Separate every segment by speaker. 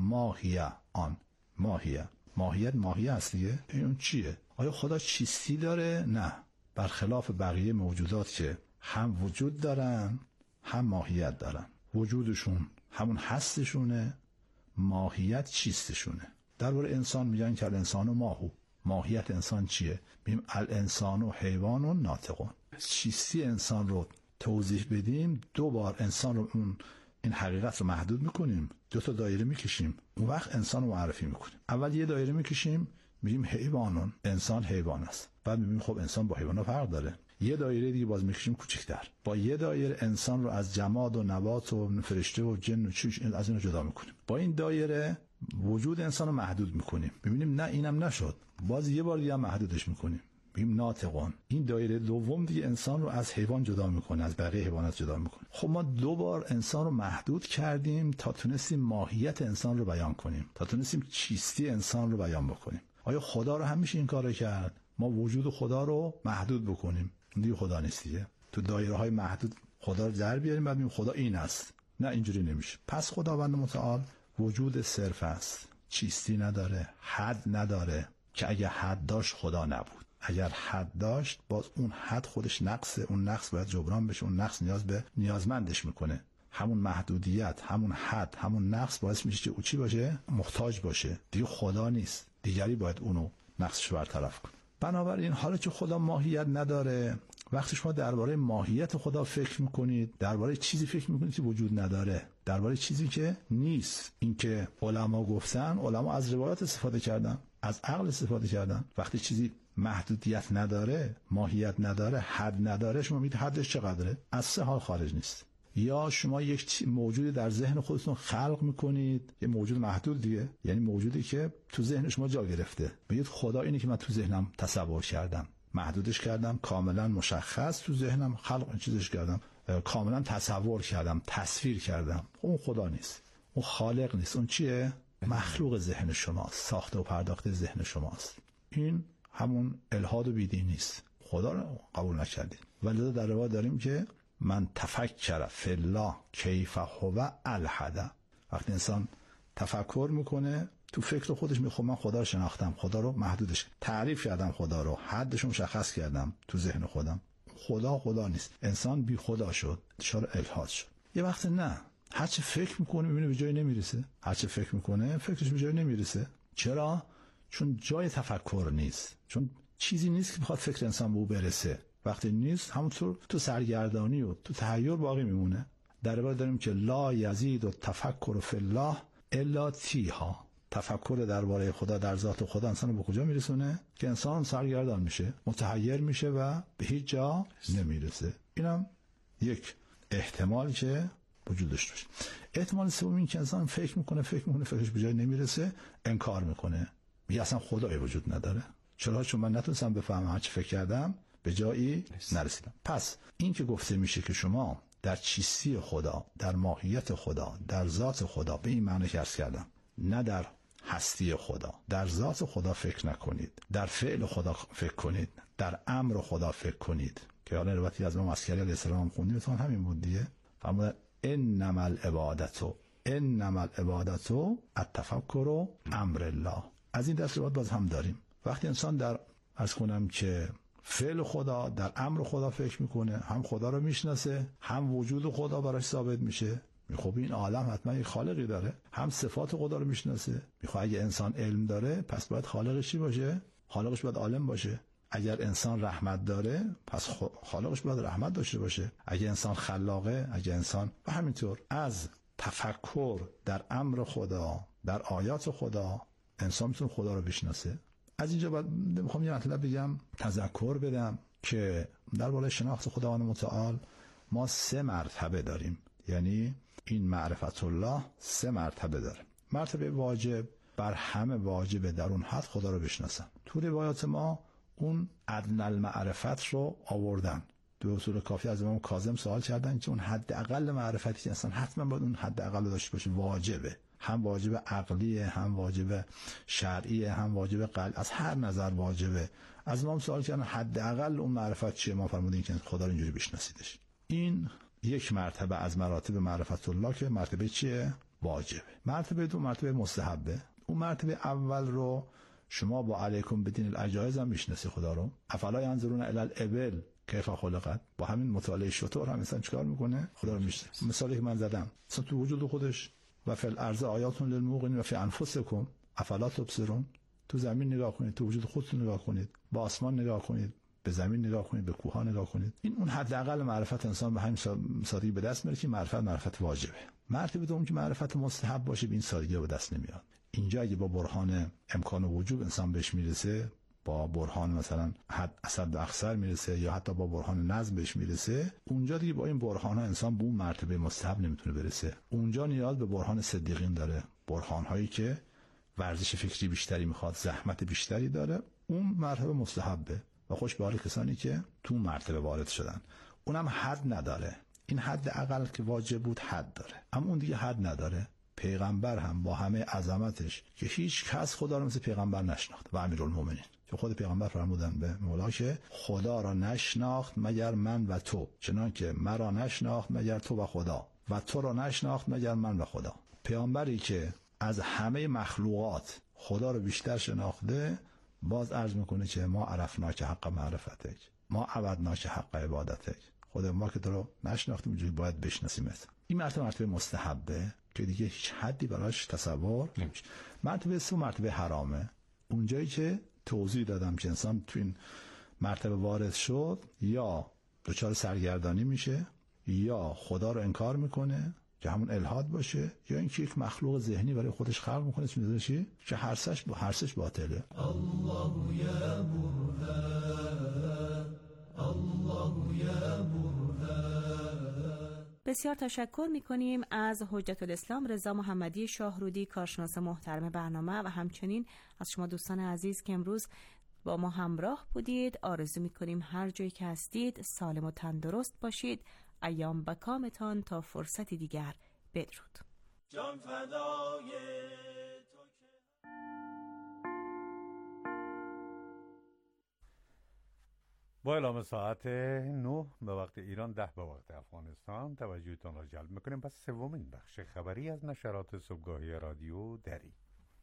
Speaker 1: ماهیه آن ماهیت ماهیه است دیگه. این چیه؟ آیا خدا چیستی داره؟ نه، برخلاف بقیه موجودات که هم وجود دارن هم ماهیت دارن. وجودشون همون هستشونه، ماهیت چیستشونه. درباره انسان میگن که الانسان ماهو. ماهیت انسان چیه؟ میگیم الانسان حیوان ناطق. چیستی انسان رو توضیح بدیم، دو بار انسان رو این حقیقت رو محدود میکنیم، دو تا دایره میکشیم، اون وقت انسان رو معرفی میکنیم. اول یه دایره میکشیم میگیم حیوانون، انسان حیوان است. بعد میگیم خب انسان با حیوان فرق داره. یه دایره دیگه باز میکشیم کوچکتر، با یه دایره انسان رو از جماد و نبات و فرشته و جن و چیز از اینو جدا میکنیم. با این دایره وجود انسان رو محدود میکنیم. ببینیم نه اینم نشد، باز یه بار دیگه محدودش میکنیم، میگیم ناطقون. این دایره دوم دیگه انسان رو از حیوان جدا میکنه، از بقیه حیوانات جدا میکنه. خب ما دو بار انسان رو محدود کردیم تا تونستیم ماهیت انسان رو بیان کنیم، تا تونستیم چیستی انسان رو بیان بکنیم. آیا خدا رو هم میشه این کارو کرد؟ ما وجود خدا رو محدود بکنیم، دیگه خدا نیست دیگه. تو دایره های محدود خدا رو در بیاریم بعد میگیم خدا این است. نه، اینجوری نمیشه. پس خداوند متعال وجود صرف است، چیستی نداره، حد نداره که اگه حد داشت خدا نبود. اگر حد داشت باز اون حد خودش نقصه، اون نقص باید جبران بشه، اون نقص نیاز به نیازمندش میکنه. همون محدودیت، همون حد، همون نقص باعث میشه که او چی باشه؟ محتاج باشه. دیگه خدا نیست، دیگری باید اونو نقصش برطرف کنه. بنابراین حالا که خدا ماهیت نداره، وقتی شما درباره ماهیت خدا فکر میکنید، درباره چیزی فکر میکنید که وجود نداره، درباره چیزی که نیست. این که علما گفتن، علما از روایات استفاده کردن، از عقل استفاده کردن. وقتی چیزی محدودیت نداره، ماهیت نداره، حد نداره، شما میگید حدش چقدره؟ از سه حال خارج نیست. یا شما یک موجودی در ذهن خودتون خلق میکنید، یه موجود محدود دیگه، یعنی موجودی که تو ذهن شما جا گرفته، میگید خدا اینه که من تو ذهنم تصور کردم، محدودش کردم، کاملا مشخص تو ذهنم خلق چیزش کردم، کاملا تصور کردم، تصویر کردم. اون خدا نیست، اون خالق نیست. اون چیه؟ مخلوق ذهن شماست، ساخته و پرداخته ذهن شماست. این همون الحاد و بیدینی نیست، خدا رو قبول نکردید. ولی در روایت داریم که من تفکر فی الله کیف هو الحد. وقتی انسان تفکر میکنه تو فکر خودش، میگه من خدا رو شناختم، خدا رو محدودش تعریف کردم، خدا رو حدش مشخص کردم تو ذهن خودم. خدا نیست، انسان بی خدا شد، دچار الحاد شد. یه وقت نه، هر چه فکر میکنه میبینه به جای نمیرسه، هر چه فکر میکنه فکرش به جای نمیرسه. چرا؟ چون جای تفکر نیست، چون چیزی نیست که بخواد فکر انسان به او برسه. وقتی نیست، همونطور تو سرگردانی و تو تحیر باقی میمونه. در روایت داریم که لا یزید و تفکر فی الله الا تیها. تفکر درباره خدا، در ذات خدا انسان به کجا میرسونه؟ که انسان سرگردان میشه، متحیر میشه و به هیچ جا نمیرسه. اینم یک احتمال که وجود داشته باشه. احتمال سوم این که انسان فکر میکنه فکرش به جای نمیرسه، انکار میکنه، میگه اصلا خدایی وجود نداره. چرا؟ چون من نتونستم بفهمم، هر چی فکر کردم به جایی نرسیدم. پس این که گفته میشه که شما در چیستی خدا، در ماهیت خدا، در ذات خدا، به این معنی که عرض کردم، نه در هستی خدا، در ذات خدا فکر نکنید، در فعل خدا فکر کنید، در امر خدا فکر کنید. که حالا روایتی از امام عسکری علیه السلام خوندیم، مثلا همین بود دیگه. فرمود انما العبادت التفکر امر الله. از این دست روایت باز هم داریم. وقتی انسان در عرض کنم که فعل خدا، در امر خدا فکر میکنه، هم خدا رو میشناسه، هم وجود خدا براش ثابت میشه. خب این عالم حتما یک خالقی داره، هم صفات خدا رو میشناسه. میخواد اگه انسان علم داره، پس باید خالقش چی باشه؟ خالقش باید عالم باشه. اگر انسان رحمت داره، پس خالقش باید رحمت داشته باشه. اگه انسان خلاقه، اگه انسان، و همینطور از تفکر در امر خدا، در آیات خدا، انسان میتونه خدا رو بشناسه. از اینجا بعد میخوام یه مطلب بگم، تذکر بدم که در بالای شناخت خداوند متعال ما 3 مرتبه داریم. یعنی این معرفت الله 3 مرتبه داره. مرتبه واجب، بر همه واجبه در اون حد خدا رو بشناسن. تو روایات ما اون ادنی المعرفت رو آوردن. دو اصول کافی از امام کاظم سوال کردن که اون حد اقل معرفتی که انسان حتما باید اون حد اقل داشته باشه، واجبه. هم واجب عقلیه، هم واجب شرعیه، هم واجب قلب، از هر نظر واجبه. از امام سوال کردن حد اقل اون معرفت چیه؟ ما فرمودیم که خدا رو اینجوری بشناسیدش. این یک مرتبه از مراتب معرفت الله که مرتبه چیه؟ واجبه. مرتبه دو مرتبه مستحبه. اون مرتبه اول رو شما با علیکم بدین العجایز هم میشناسی خدا رو. افلا ینظرون الی الابل کیف خلقت. با همین مطالعه شطور هم انسان چیکار میکنه؟ خدا رو میشناسه. مثالی که من زدم مثلا تو وجود خودش و فی الارض آیات للموقنین و فی انفسکم افلا تبصرون. تو زمین نگاه کنید، تو وجود خودتون نگاه کنید، با آسمان نگاه کنید، به زمین نگاه کنید، به کوه ها نگاه کنید. این اون حداقل معرفت انسان به همین سادگی به دست میاره که معرفت واجبه. مرتبه دوم که معرفت مستحب باشه به این سادگی به دست نمیاد. اینجا اگه با برهان امکان و وجوب انسان بهش میرسه، با برهان مثلا حد اصد اکثر میرسه یا حتی با برهان نظم بهش میرسه، اونجا دیگه با این برهان ها انسان به اون مرتبه مستحب نمیتونه برسه. اونجا نیاز به برهان صدیقین داره، برهان هایی که ورزش فکری بیشتری میخواد، زحمت بیشتری داره. اون مرتبه مستحبه و خوش به حال کسانی که تو مرتبه وارد شدن. اونم حد نداره. این حد اقل که واجب بود حد داره، اما اون دیگه حد نداره. پیغمبر هم با همه عظمتش که هیچ کس خدا رو مثل پیغمبر نشناخت و امیرالمومنین، که خود پیغمبر فرمودن به مولا که خدا را نشناخت مگر من و تو، چنانکه مرا نشناخت مگر تو و خدا و تو را نشناخت مگر من و خدا. پیغمبری که از همه مخلوقات خدا رو بیشتر شناخته، باز عرض میکنه که ما عرفناک حق معرفتک، ما عبدناک حق عبادتک. خود ما که تو رو نشناختیم اینجوری باید بشناسیمت. این مرتبه مستحبه که دیگه هیچ حدی براش تصور نمیشه. مرتبه سه مرتبه حرامه. اونجایی که توضیح دادم که انسان تو این مرتبه وارد شد یا دچار سرگردانی میشه یا خدا رو انکار میکنه که همون الحاد باشه، یا اینکه یک مخلوق ذهنی برای خودش خلق میکنه که هرسش باطله. الله یا برهان، الله یا برهان.
Speaker 2: بسیار تشکر میکنیم از حجت الاسلام رضا محمدی شاهرودی، کارشناس محترم برنامه، و همچنین از شما دوستان عزیز که امروز با ما همراه بودید. آرزو میکنیم هر جایی که هستید سالم و تندرست باشید. ایام بکامتان تا فرصتی دیگر. بدرود. جان فدای تو.
Speaker 3: با اعلام ساعت 9 به وقت ایران، 10 به وقت افغانستان، توجهتان را جلب میکنیم به سومین بخش خبری از نشرات صبحگاهی رادیو دری.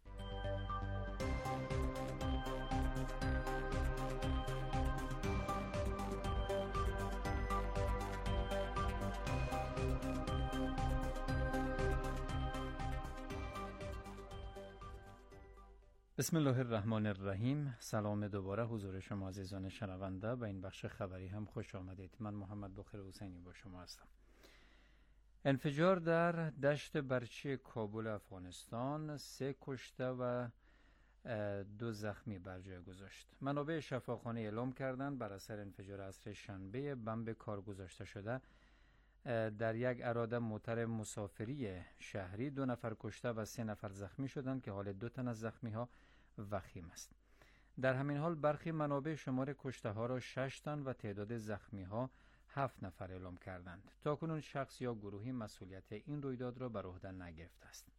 Speaker 4: بسم الله الرحمن الرحیم. سلام دوباره حضور شما عزیزان شنونده. به این بخش خبری هم خوش آمدید. من محمد بخیر حسینی با شما هستم. انفجار در دشت برچی کابل افغانستان 3 کشته و 2 زخمی بر جای گذاشت. منابع شفاخانه اعلام کردند بر اثر انفجار عصر شنبه بمب به کار گذاشته شده در یک اراده موتر مسافری شهری 2 نفر کشته و 3 نفر زخمی شدند که حال 2 تن از زخمی ها وخیم است. در همین حال برخی منابع شمار کشته ها را 6 تن و تعداد زخمی ها 7 نفر اعلام کردند. تاکنون شخص یا گروهی مسئولیت این رویداد را بر عهده نگرفته است.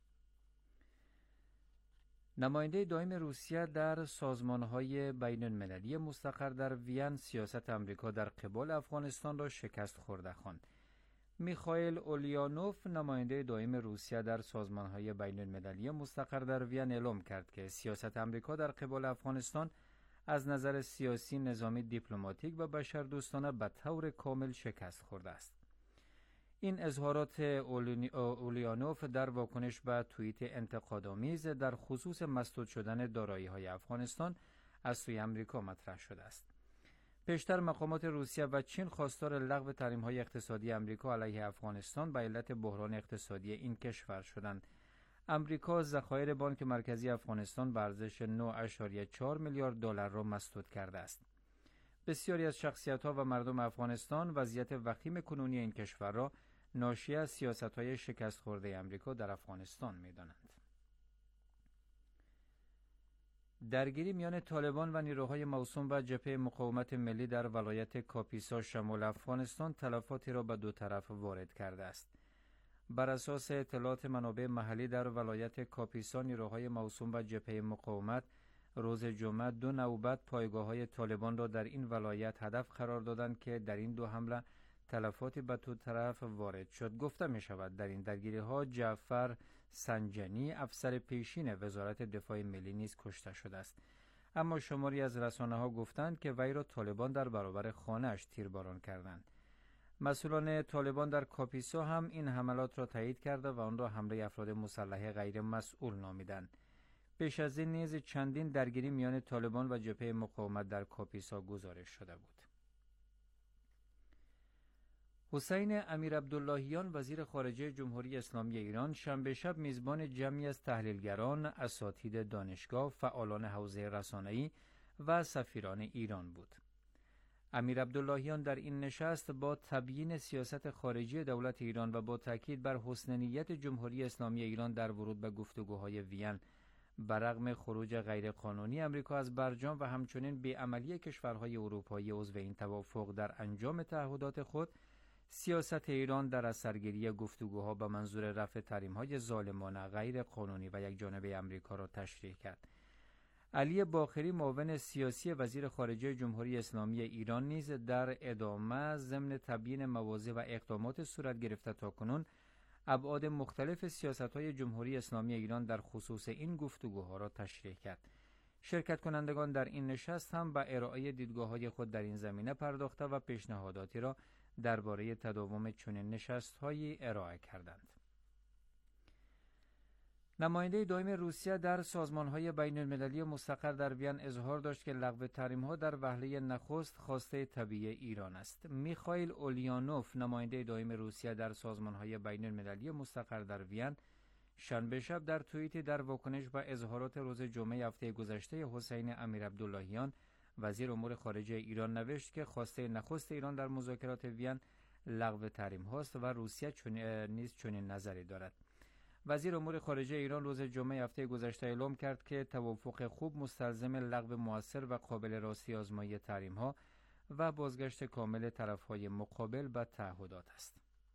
Speaker 4: نماینده دائم روسیه در سازمان‌های بین‌المللی مستقر در وین سیاست آمریکا در قبال افغانستان را شکست خورده خواند. میخائیل اولیانوف نماینده دائم روسیه در سازمان‌های بین‌المللی مستقر در وین اعلام کرد که سیاست آمریکا در قبال افغانستان از نظر سیاسی، نظامی، دیپلماتیک و بشردوستانه به طور کامل شکست خورده است. این اظهارات اولیانوف در واکنش به توییت انتقادآمیز در خصوص مسدود شدن دارایی‌های افغانستان از سوی آمریکا مطرح شده است. پیشتر مقامات روسیه و چین خواستار لغو تحریم‌های اقتصادی آمریکا علیه افغانستان به علت بحران اقتصادی این کشور شدند. آمریکا ذخایر بانک مرکزی افغانستان به ارزش 9.4 میلیارد دلار را مسدود کرده است. بسیاری از شخصیت‌ها و مردم افغانستان وضعیت وخیم کنونی این کشور را ناشی از سیاست‌های شکست خورده آمریکا در افغانستان می‌دانند. درگیری میان طالبان و نیروهای موسوم به جبهه مقاومت ملی در ولایت کاپیسا شمال افغانستان تلفاتی را به 2 طرف وارد کرده است. بر اساس اطلاعات منابع محلی در ولایت کاپیسا، نیروهای موسوم به جبهه مقاومت روز جمعه 2 نوبت پایگاه‌های طالبان را در این ولایت هدف قرار دادند که در این 2 حمله تلفاتی به 2 طرف وارد شد. گفته می شود در این درگیری‌ها جعفر سنجنی افسر پیشین وزارت دفاع ملی نیز کشته شده است. اما شماری از رسانه‌ها گفتند که وی را طالبان در برابر خانه‌اش تیرباران کردند. مسئولان طالبان در کاپیسا هم این حملات را تایید کرده و آن را حمله افراد مسلح غیر مسئول نامیدند. پیش از این نیز چندین درگیری میان طالبان و جبهه مقاومت در کاپیسا گزارش شده بود. حسین امیرعبداللهیان وزیر خارجه جمهوری اسلامی ایران شنبه شب میزبان جمعی از تحلیلگران، اساتید دانشگاه، فعالان حوزه رسانه‌ای و سفیران ایران بود. امیرعبداللهیان در این نشست با تبیین سیاست خارجی دولت ایران و با تاکید بر حسن نیت جمهوری اسلامی ایران در ورود به گفتگوهای وین برغم خروج غیرقانونی امریکا از برجام و همچنین بی‌عملی کشورهای اروپایی عضو این توافق در انجام تعهدات خود، سیاست ایران در اثرگیری گفتگوها به منظور رفع تحریم‌های ظالمانه غیر قانونی و یکجانبه امریکا را تشریح کرد. علی باقری معاون سیاسی وزیر خارجه جمهوری اسلامی ایران نیز در ادامه ضمن تبیین مواضع و اقدامات صورت گرفته تاکنون ابعاد مختلف سیاست‌های جمهوری اسلامی ایران در خصوص این گفتگوها را تشریح کرد. شرکت کنندگان در این نشست هم به ارائه دیدگاه‌های خود در این زمینه پرداخته و پیشنهاداتی را درباره تداوم چنین نشست‌هایی ارائه کردند. نماینده دائم روسیه در سازمان‌های بین‌المللی مستقر در وین اظهار داشت که لغو تحریم‌ها در وهله نخست خواسته طبیعی ایران است. میخائیل اولیانوف نماینده دائم روسیه در سازمان‌های بین‌المللی مستقر در وین شنبه شب در توییتی در واکنش به اظهارات روز جمعه هفته گذشته حسین امیرعبداللهیان وزیر امور خارجه ایران نوشت که خواسته نخست ایران در مذاکرات وین لغو تحریم هاست و روسیه نیز چنین نظری دارد. وزیر امور خارجه ایران روز جمعه هفته گذشته اعلام کرد که توافق خوب مستلزم لغو مؤثر و قابل راستی آزمایی تحریم ها و بازگشت کامل طرفهای مقابل به تعهدات است.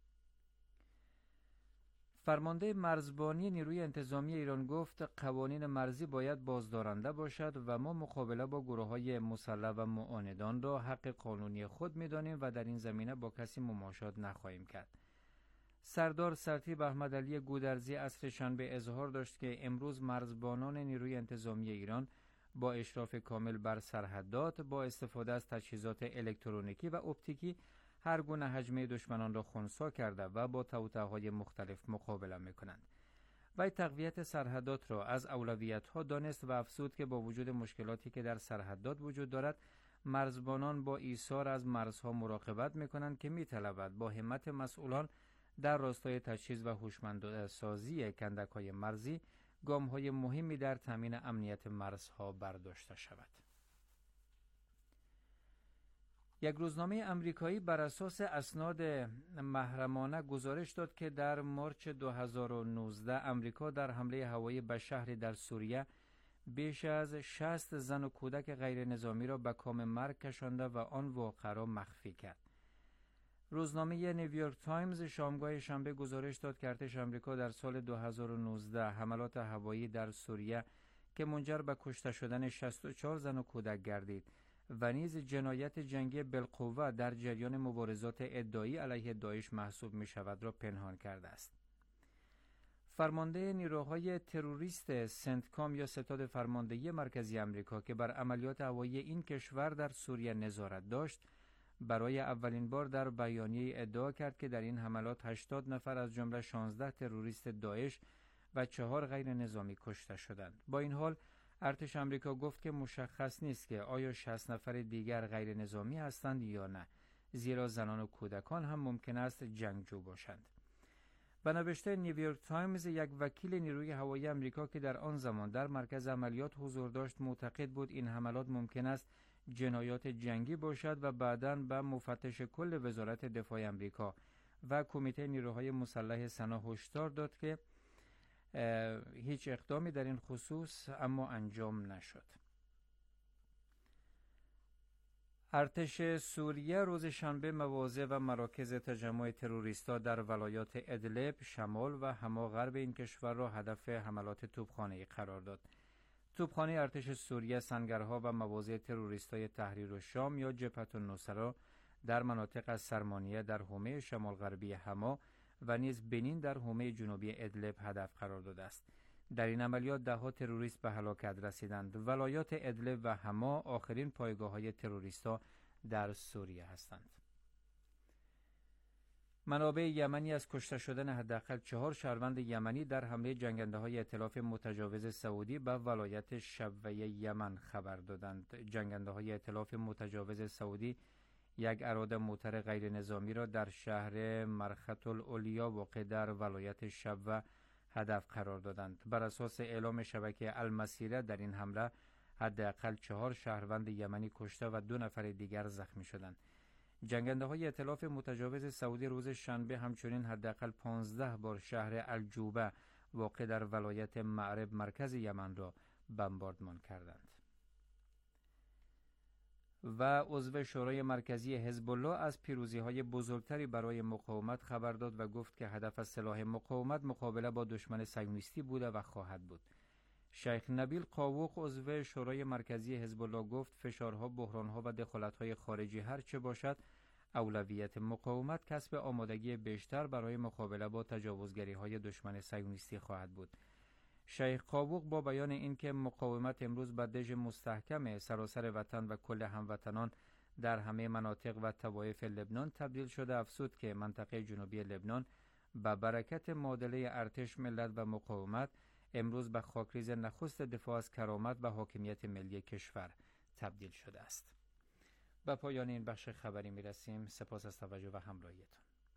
Speaker 4: فرمانده مرزبانی نیروی انتظامی ایران گفت قوانین مرزی باید بازدارنده باشد و ما مقابله با گروه‌های مسلح و معاندان را حق قانونی خود می‌دانیم و در این زمینه با کسی مماشات نخواهیم کرد. سردار سرتیپ احمدعلی گودرزی عصر شنبه اظهار داشت که امروز مرزبانان نیروی انتظامی ایران با اشراف کامل بر سرحدات با استفاده از تجهیزات الکترونیکی و اپتیکی هر گونه هجمه دشمنان را خنثی کرده و با توطئه‌های مختلف مقابله می‌کنند. وی تقویت سرحدات را از اولویت‌ها دانست و افزود که با وجود مشکلاتی که در سرحدات وجود دارد، مرزبانان با ایثار از مرزها مراقبت می‌کنند که می‌طلبد با همت مسئولان در راستای تجهیز و هوشمندسازی کندک‌های مرزی گام‌های مهمی در تامین امنیت مرزها برداشته شود. یک روزنامه آمریکایی بر اساس اسناد محرمانه گزارش داد که در مارچ 2019 آمریکا در حمله هوایی به شهری در سوریه بیش از 60 زن و کودک غیر نظامی را به کام مرگ کشانده و آن واقعه را مخفی کرد. روزنامه نیویورک تایمز شامگاه شنبه گزارش داد که ارتش آمریکا در سال 2019 حملات هوایی در سوریه که منجر به کشته شدن 64 زن و کودک گردید و نیز جنایت جنگی بالقوه در جریان مبارزات ادعایی علیه داعش محسوب می شود را پنهان کرده است. فرمانده نیروهای تروریست سنتکام یا ستاد فرماندهی مرکزی آمریکا که بر عملیات هوایی این کشور در سوریه نظارت داشت، برای اولین بار در بیانیه ادعا کرد که در این حملات 80 نفر از جمله 16 تروریست داعش و 4 غیر نظامی کشته شدند. با این حال ارتش آمریکا گفت که مشخص نیست که آیا 60 نفر دیگر غیر نظامی هستند یا نه، زیرا زنان و کودکان هم ممکن است جنگجو باشند. به نوشته نیویورک تایمز، یک وکیل نیروی هوایی آمریکا که در آن زمان در مرکز عملیات حضور داشت معتقد بود این حملات ممکن است جنایات جنگی باشد و بعداً به مفتش کل وزارت دفاع آمریکا و کمیته نیروهای مسلح سنا هشدار داد که هیچ اقدامی در این خصوص اما انجام نشد. ارتش سوریه روز شنبه مواضع و مراکز تجمع تروریستا در ولایات ادلب شمال و حما غرب این کشور را هدف حملات توپخانه‌ای قرار داد. توپخانه ارتش سوریه سنگرها و مواضع تروریستای تحریر الشام یا جبهة النصره در مناطق از سرمانیه در حومه شمال غربی حما و نیز بنین در حومه جنوبی ادلب هدف قرار داده است. در این عملیات ده‌ها تروریست به هلاکت رسیدند. ولایات ادلب و حما آخرین پایگاه‌های تروریست‌ها در سوریه هستند. منابع یمنی از کشته شدن حداقل 4 شهروند یمنی در حمله جنگنده‌های ائتلاف متجاوز سعودی به ولایت شبوه یمن خبر دادند. جنگنده‌های ائتلاف متجاوز سعودی یک اراده موتر غیر نظامی را در شهر مرخت العلیا واقع در ولایت شبوه هدف قرار دادند. بر اساس اعلام شبکه المسیره در این حمله حداقل 4 شهروند یمنی کشته و 2 نفر دیگر زخمی شدند. جنگنده‌های ائتلاف متجاوز سعودی روز شنبه همچنین حداقل 15 بار شهر الجوبه واقع در ولایت معرب مرکز یمن را بمباردمان کردند. و عضو شورای مرکزی حزب الله از پیروزی‌های بزرگتری برای مقاومت خبر داد و گفت که هدف از سلاح مقاومت مقابله با دشمن صهیونیستی بوده و خواهد بود. شیخ نبیل قاووق عضو شورای مرکزی حزب الله گفت فشارها، بحرانها و دخالت‌های خارجی هر چه باشد، اولویت مقاومت کسب آمادگی بیشتر برای مقابله با تجاوزگری‌های دشمن صهیونیستی خواهد بود. شیخ قاووق با بیان اینکه مقاومت امروز به دژ مستحکم سراسر وطن و کل هموطنان در همه مناطق و طوایف لبنان تبدیل شده، افزود که منطقه جنوبی لبنان به برکت معادله ارتش، ملت و مقاومت امروز به خاکریز نخست دفاع از کرامت و حاکمیت ملی کشور تبدیل شده است. به پایان این بخش خبری میرسیم. سپاس از توجه و همراهیتان.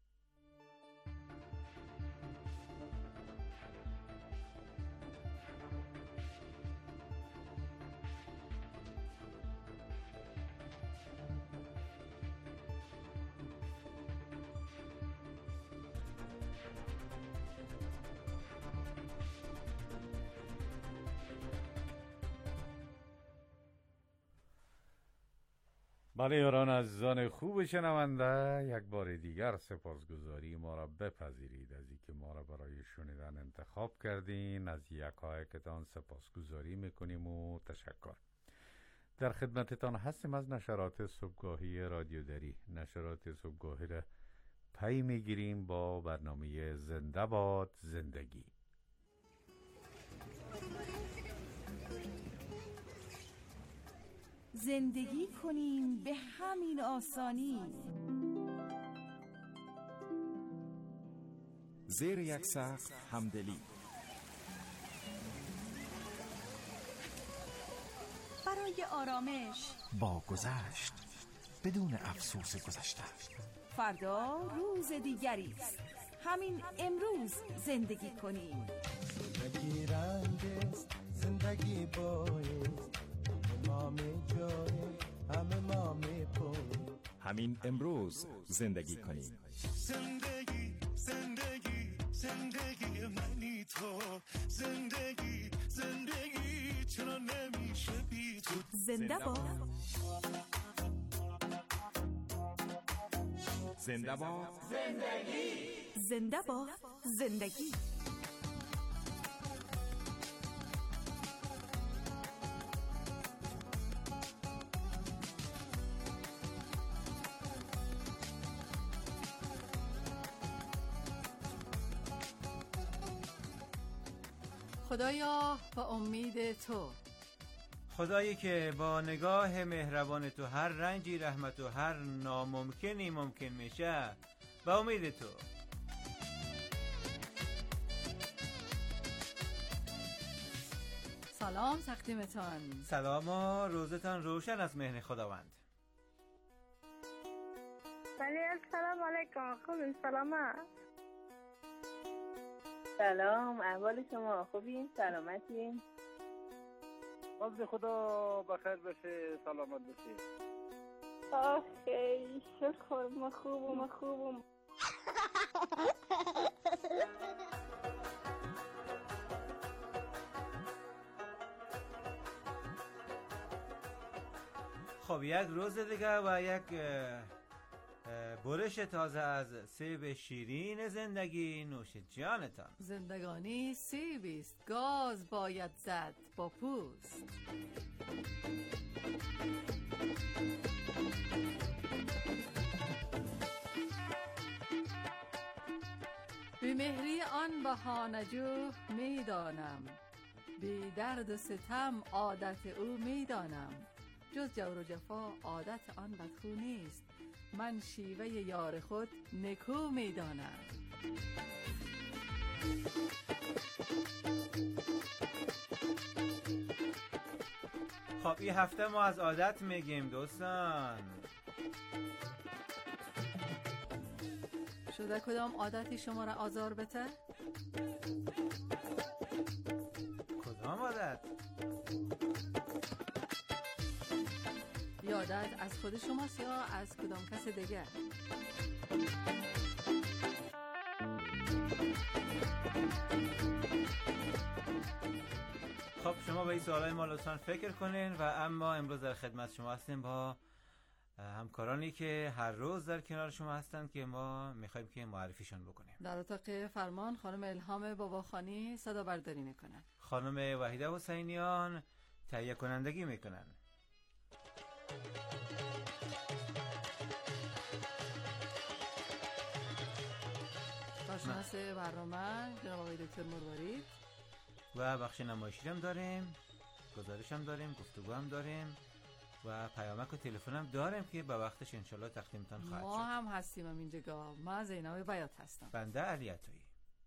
Speaker 3: بله یاران عزیزان خوب شنونده، یک بار دیگر سپاسگزاری ما را بپذیرید از اینکه ما را برای شنیدن انتخاب کردین. از یکایکتان سپاسگزاری میکنیم و تشکر. در خدمتتان هستیم از نشرات صبحگاهی رادیو دری. نشرات صبحگاهی را پی میگیریم با برنامه زنده باد زندگی.
Speaker 5: زندگی کنیم به همین آسانی،
Speaker 6: زیر یک سقف همدلی،
Speaker 5: برای آرامش
Speaker 6: با گذشت بدون افسوس گذشته.
Speaker 5: فردا روز دیگری است، همین امروز زندگی کنیم.
Speaker 7: زندگی رنگ است، زندگی بایست، همه ما میپویم.
Speaker 6: همین امروز زندگی کنیم.
Speaker 7: زندگی زندگی زندگی منی تو، زندگی زندگی چرا نمیشه بی تو.
Speaker 5: زنده باد،
Speaker 6: زنده باد زندگی،
Speaker 5: زنده باد زندگی.
Speaker 8: خدایا با امید تو،
Speaker 9: خدایی که با نگاه مهربان تو هر رنجی رحمت و هر ناممکنی ممکن میشه، با امید تو.
Speaker 8: سلام تقدیمتان.
Speaker 9: سلام و روزتان روشن از مهر خداوند.
Speaker 10: السلام علیکم. خوبین؟ سلامت.
Speaker 11: سلام، احوال شما خوبین؟ سلامتین؟
Speaker 12: باز خدا بخیر بشه، سلامت بشه.
Speaker 10: آخه شکر، ما خوبم.
Speaker 9: خب یک روز دیگه و یک برش تازه از سیب شیرین زندگی نوش جانتان.
Speaker 8: زندگانی سیبی است، گاز باید زد با پوست. بیمهری آن بهانه‌جو میدانم، بی درد و ستم عادت او میدانم. جز جور و جفا عادت آن بدخو نیست، من شیوه یار خود نکو میدانم.
Speaker 9: خب این هفته ما از عادت میگیم دوستان.
Speaker 8: شده کدام عادتی شما را آزار بده؟
Speaker 9: کدام عادت؟
Speaker 8: عادت از خود شماست یا از کدام کس دیگه؟
Speaker 9: خب شما به این سوالای ما لطفاً فکر کنین و اما امروز در خدمت شما هستیم با همکارانی که هر روز در کنار شما هستند که ما میخوایم که معرفیشون بکنیم.
Speaker 8: در اتاق فرمان خانم الهام باباخانی صدا برداری میکنن،
Speaker 9: خانم وحیده حسینیان تهیه کنندگی میکنن.
Speaker 8: کارشناس برنامه جناب آقای دکتر مروارید
Speaker 9: و بخش نمایشی هم داریم، گزارش هم داریم، گفتگو هم داریم و پیامک و تلفن هم داریم که به وقتش انشالله تقدیمتان خواهد شد.
Speaker 8: ما هم هستیم هم اینجا. ما زینب بیات هستم.
Speaker 9: بنده علی عطایی.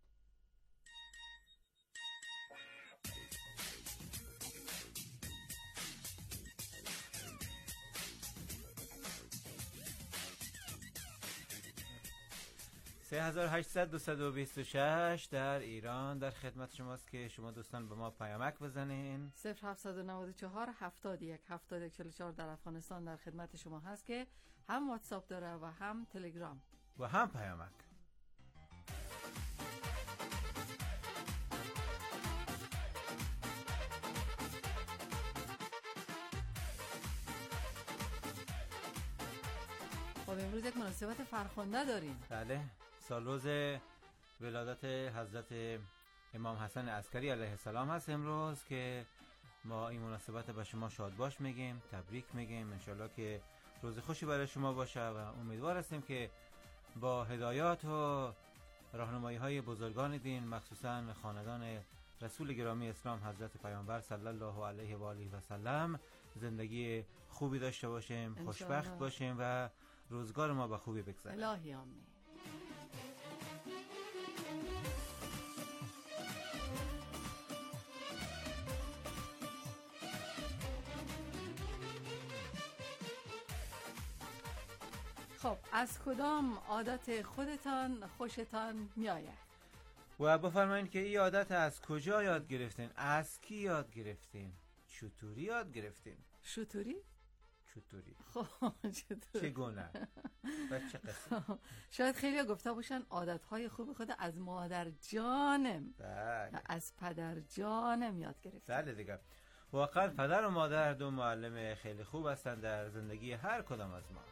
Speaker 9: (3800-226) در ایران در خدمت شماست که شما دوستان به ما پیامک بزنین.
Speaker 8: 0794 71 7144 در افغانستان در خدمت شما هست که هم واتساپ داره و هم تلگرام
Speaker 9: و هم پیامک.
Speaker 8: خب امروز یک مناسبت فرخنده داریم.
Speaker 9: بله، سالروز ولادت حضرت امام حسن عسکری علیه السلام هست امروز که ما این مناسبت به شما شادباش میگیم، تبریک میگیم. انشالله که روز خوشی برای شما باشه و امیدوار هستیم که با هدایات و راهنمایی های بزرگان دین، مخصوصا خاندان رسول گرامی اسلام حضرت پیامبر صلی الله علیه و آله و سلم، زندگی خوبی داشته باشیم، خوشبخت باشیم و روزگار ما به خوبی بگذره.
Speaker 8: الهی آمین. خب از کدام عادت خودتان خوشتان میآید؟
Speaker 9: و بفرمایید که این عادت از کجا یاد گرفتین؟ از کی یاد گرفتین؟ چطوری یاد گرفتین؟
Speaker 8: چطوری؟
Speaker 9: چطوری؟
Speaker 8: خب چطوری؟
Speaker 9: چگونه؟ و چه قصه؟
Speaker 8: شاید خیلی گفته باشن عادتهای خوب خود از مادر جانم،
Speaker 9: بله،
Speaker 8: از پدر جانم یاد گرفتم.
Speaker 9: بله دیگه. واقعا پدر و مادر دو معلم خیلی خوب هستند در زندگی هر کدام از ما.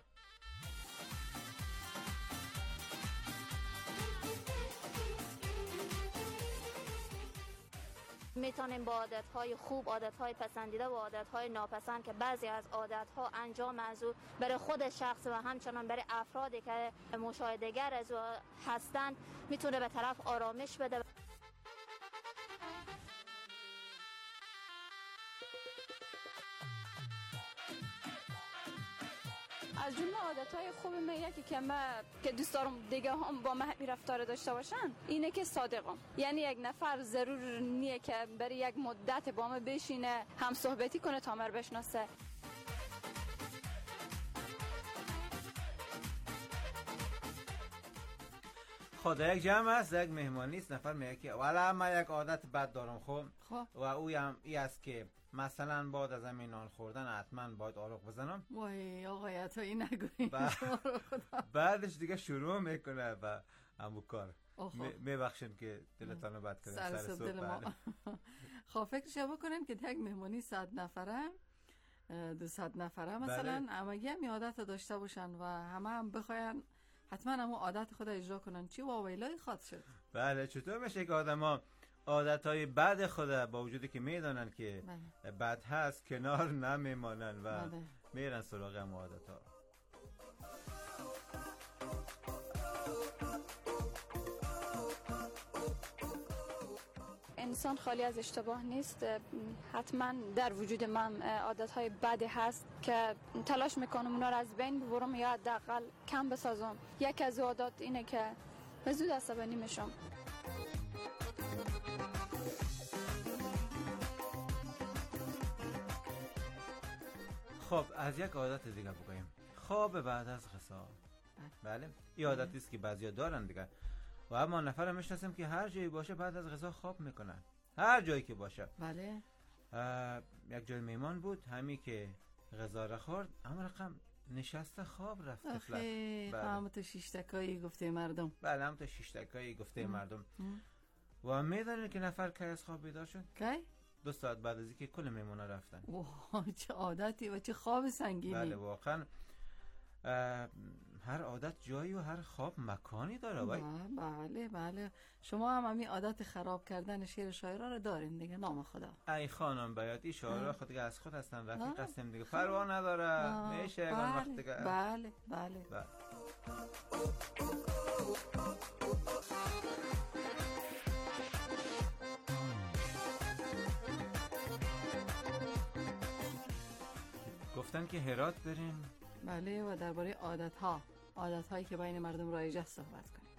Speaker 13: میتونیم با عادتهای خوب، عادتهای پسندیده و عادتهای ناپسند که بعضی از عادتها انجام از او برای خود شخص و همچنان برای افرادی که مشاهده‌گر از او هستند میتونه به طرف آرامش بده.
Speaker 14: از جمله عادتهای خوب من یکی که دوست دارم دیگه هم با من همین رفتار داشته باشن اینه که صادقم. یعنی یک نفر ضرور نیه که برای یک مدت با من بشینه هم صحبتی کنه تا من بشناسه.
Speaker 9: خدا یک جمع است، یک مهمانی است، نفر میگه که والا من یک عادت بد دارم. خب و او هم ای است که مثلا بعد از همین نان خوردن حتما باید آروغ بزنم.
Speaker 8: وای آقای عطایی نگوییم.
Speaker 9: بعدش دیگه شروع میکنه و همون کار. میبخشن که دلتان رو بد کردم سر صبح.
Speaker 8: ما. خب فکرش بکنین که یک مهمانی 100 نفره 200 نفره مثلا همگی هم عادت داشته باشن و همه هم بخواین حتما همون عادت خود اجرا کنن. چی واویلای خواد شد.
Speaker 9: بله، چطور میشه که آدم ها عادتهای بد خود با وجودی که میدانن که بد هست کنار نمیمانن و میرن سراغ هم عادتها.
Speaker 14: انسان خالی از اشتباه نیست. حتما در وجود من عادتهای بدی هست که تلاش میکنم اونا رو از بین ببرم یا حداقل کم بسازم. یک از عادات اینه که به زود عصبانی میشم.
Speaker 9: خب از یک عادت دیگه بگویم، خواب بعد از غذا. بله این عادتی است که بعضیا دارن دیگه، و اما نفر میشناسم که هر جایی باشه بعد از غذا خواب میکنن، هر جایی که باشه.
Speaker 8: بله.
Speaker 9: یک جای میمان بود، همین که غذا را خورد اما رقم نشسته خواب رفت.
Speaker 8: آخه همون تو شیشتکایی گفته مردم.
Speaker 9: بله همون تو شیشتکایی گفته مردم. و میدونید که نفر که از خواب بیدار شد؟
Speaker 8: کی؟
Speaker 9: 2 ساعت بعد از اینکه کل میمونا رفتن.
Speaker 8: واه چه عادتی و چه خواب سنگینی.
Speaker 9: بله واقعا هر عادت جایی و هر خواب مکانی داره.
Speaker 8: بله بله. شما هم همین عادت خراب کردن شعر شاعرها رو دارین دیگه، نام خدا.
Speaker 9: ای خانم بیاتی شاعرها خود دیگه از خود هستن، رفیق هستیم دیگه، پروا نداره. میشه یکان وقت دیگه.
Speaker 8: بله بله.
Speaker 9: گفتن که هرات بریم.
Speaker 8: بله و درباره عادت‌هایی که بین مردم رایج است صحبت کنیم.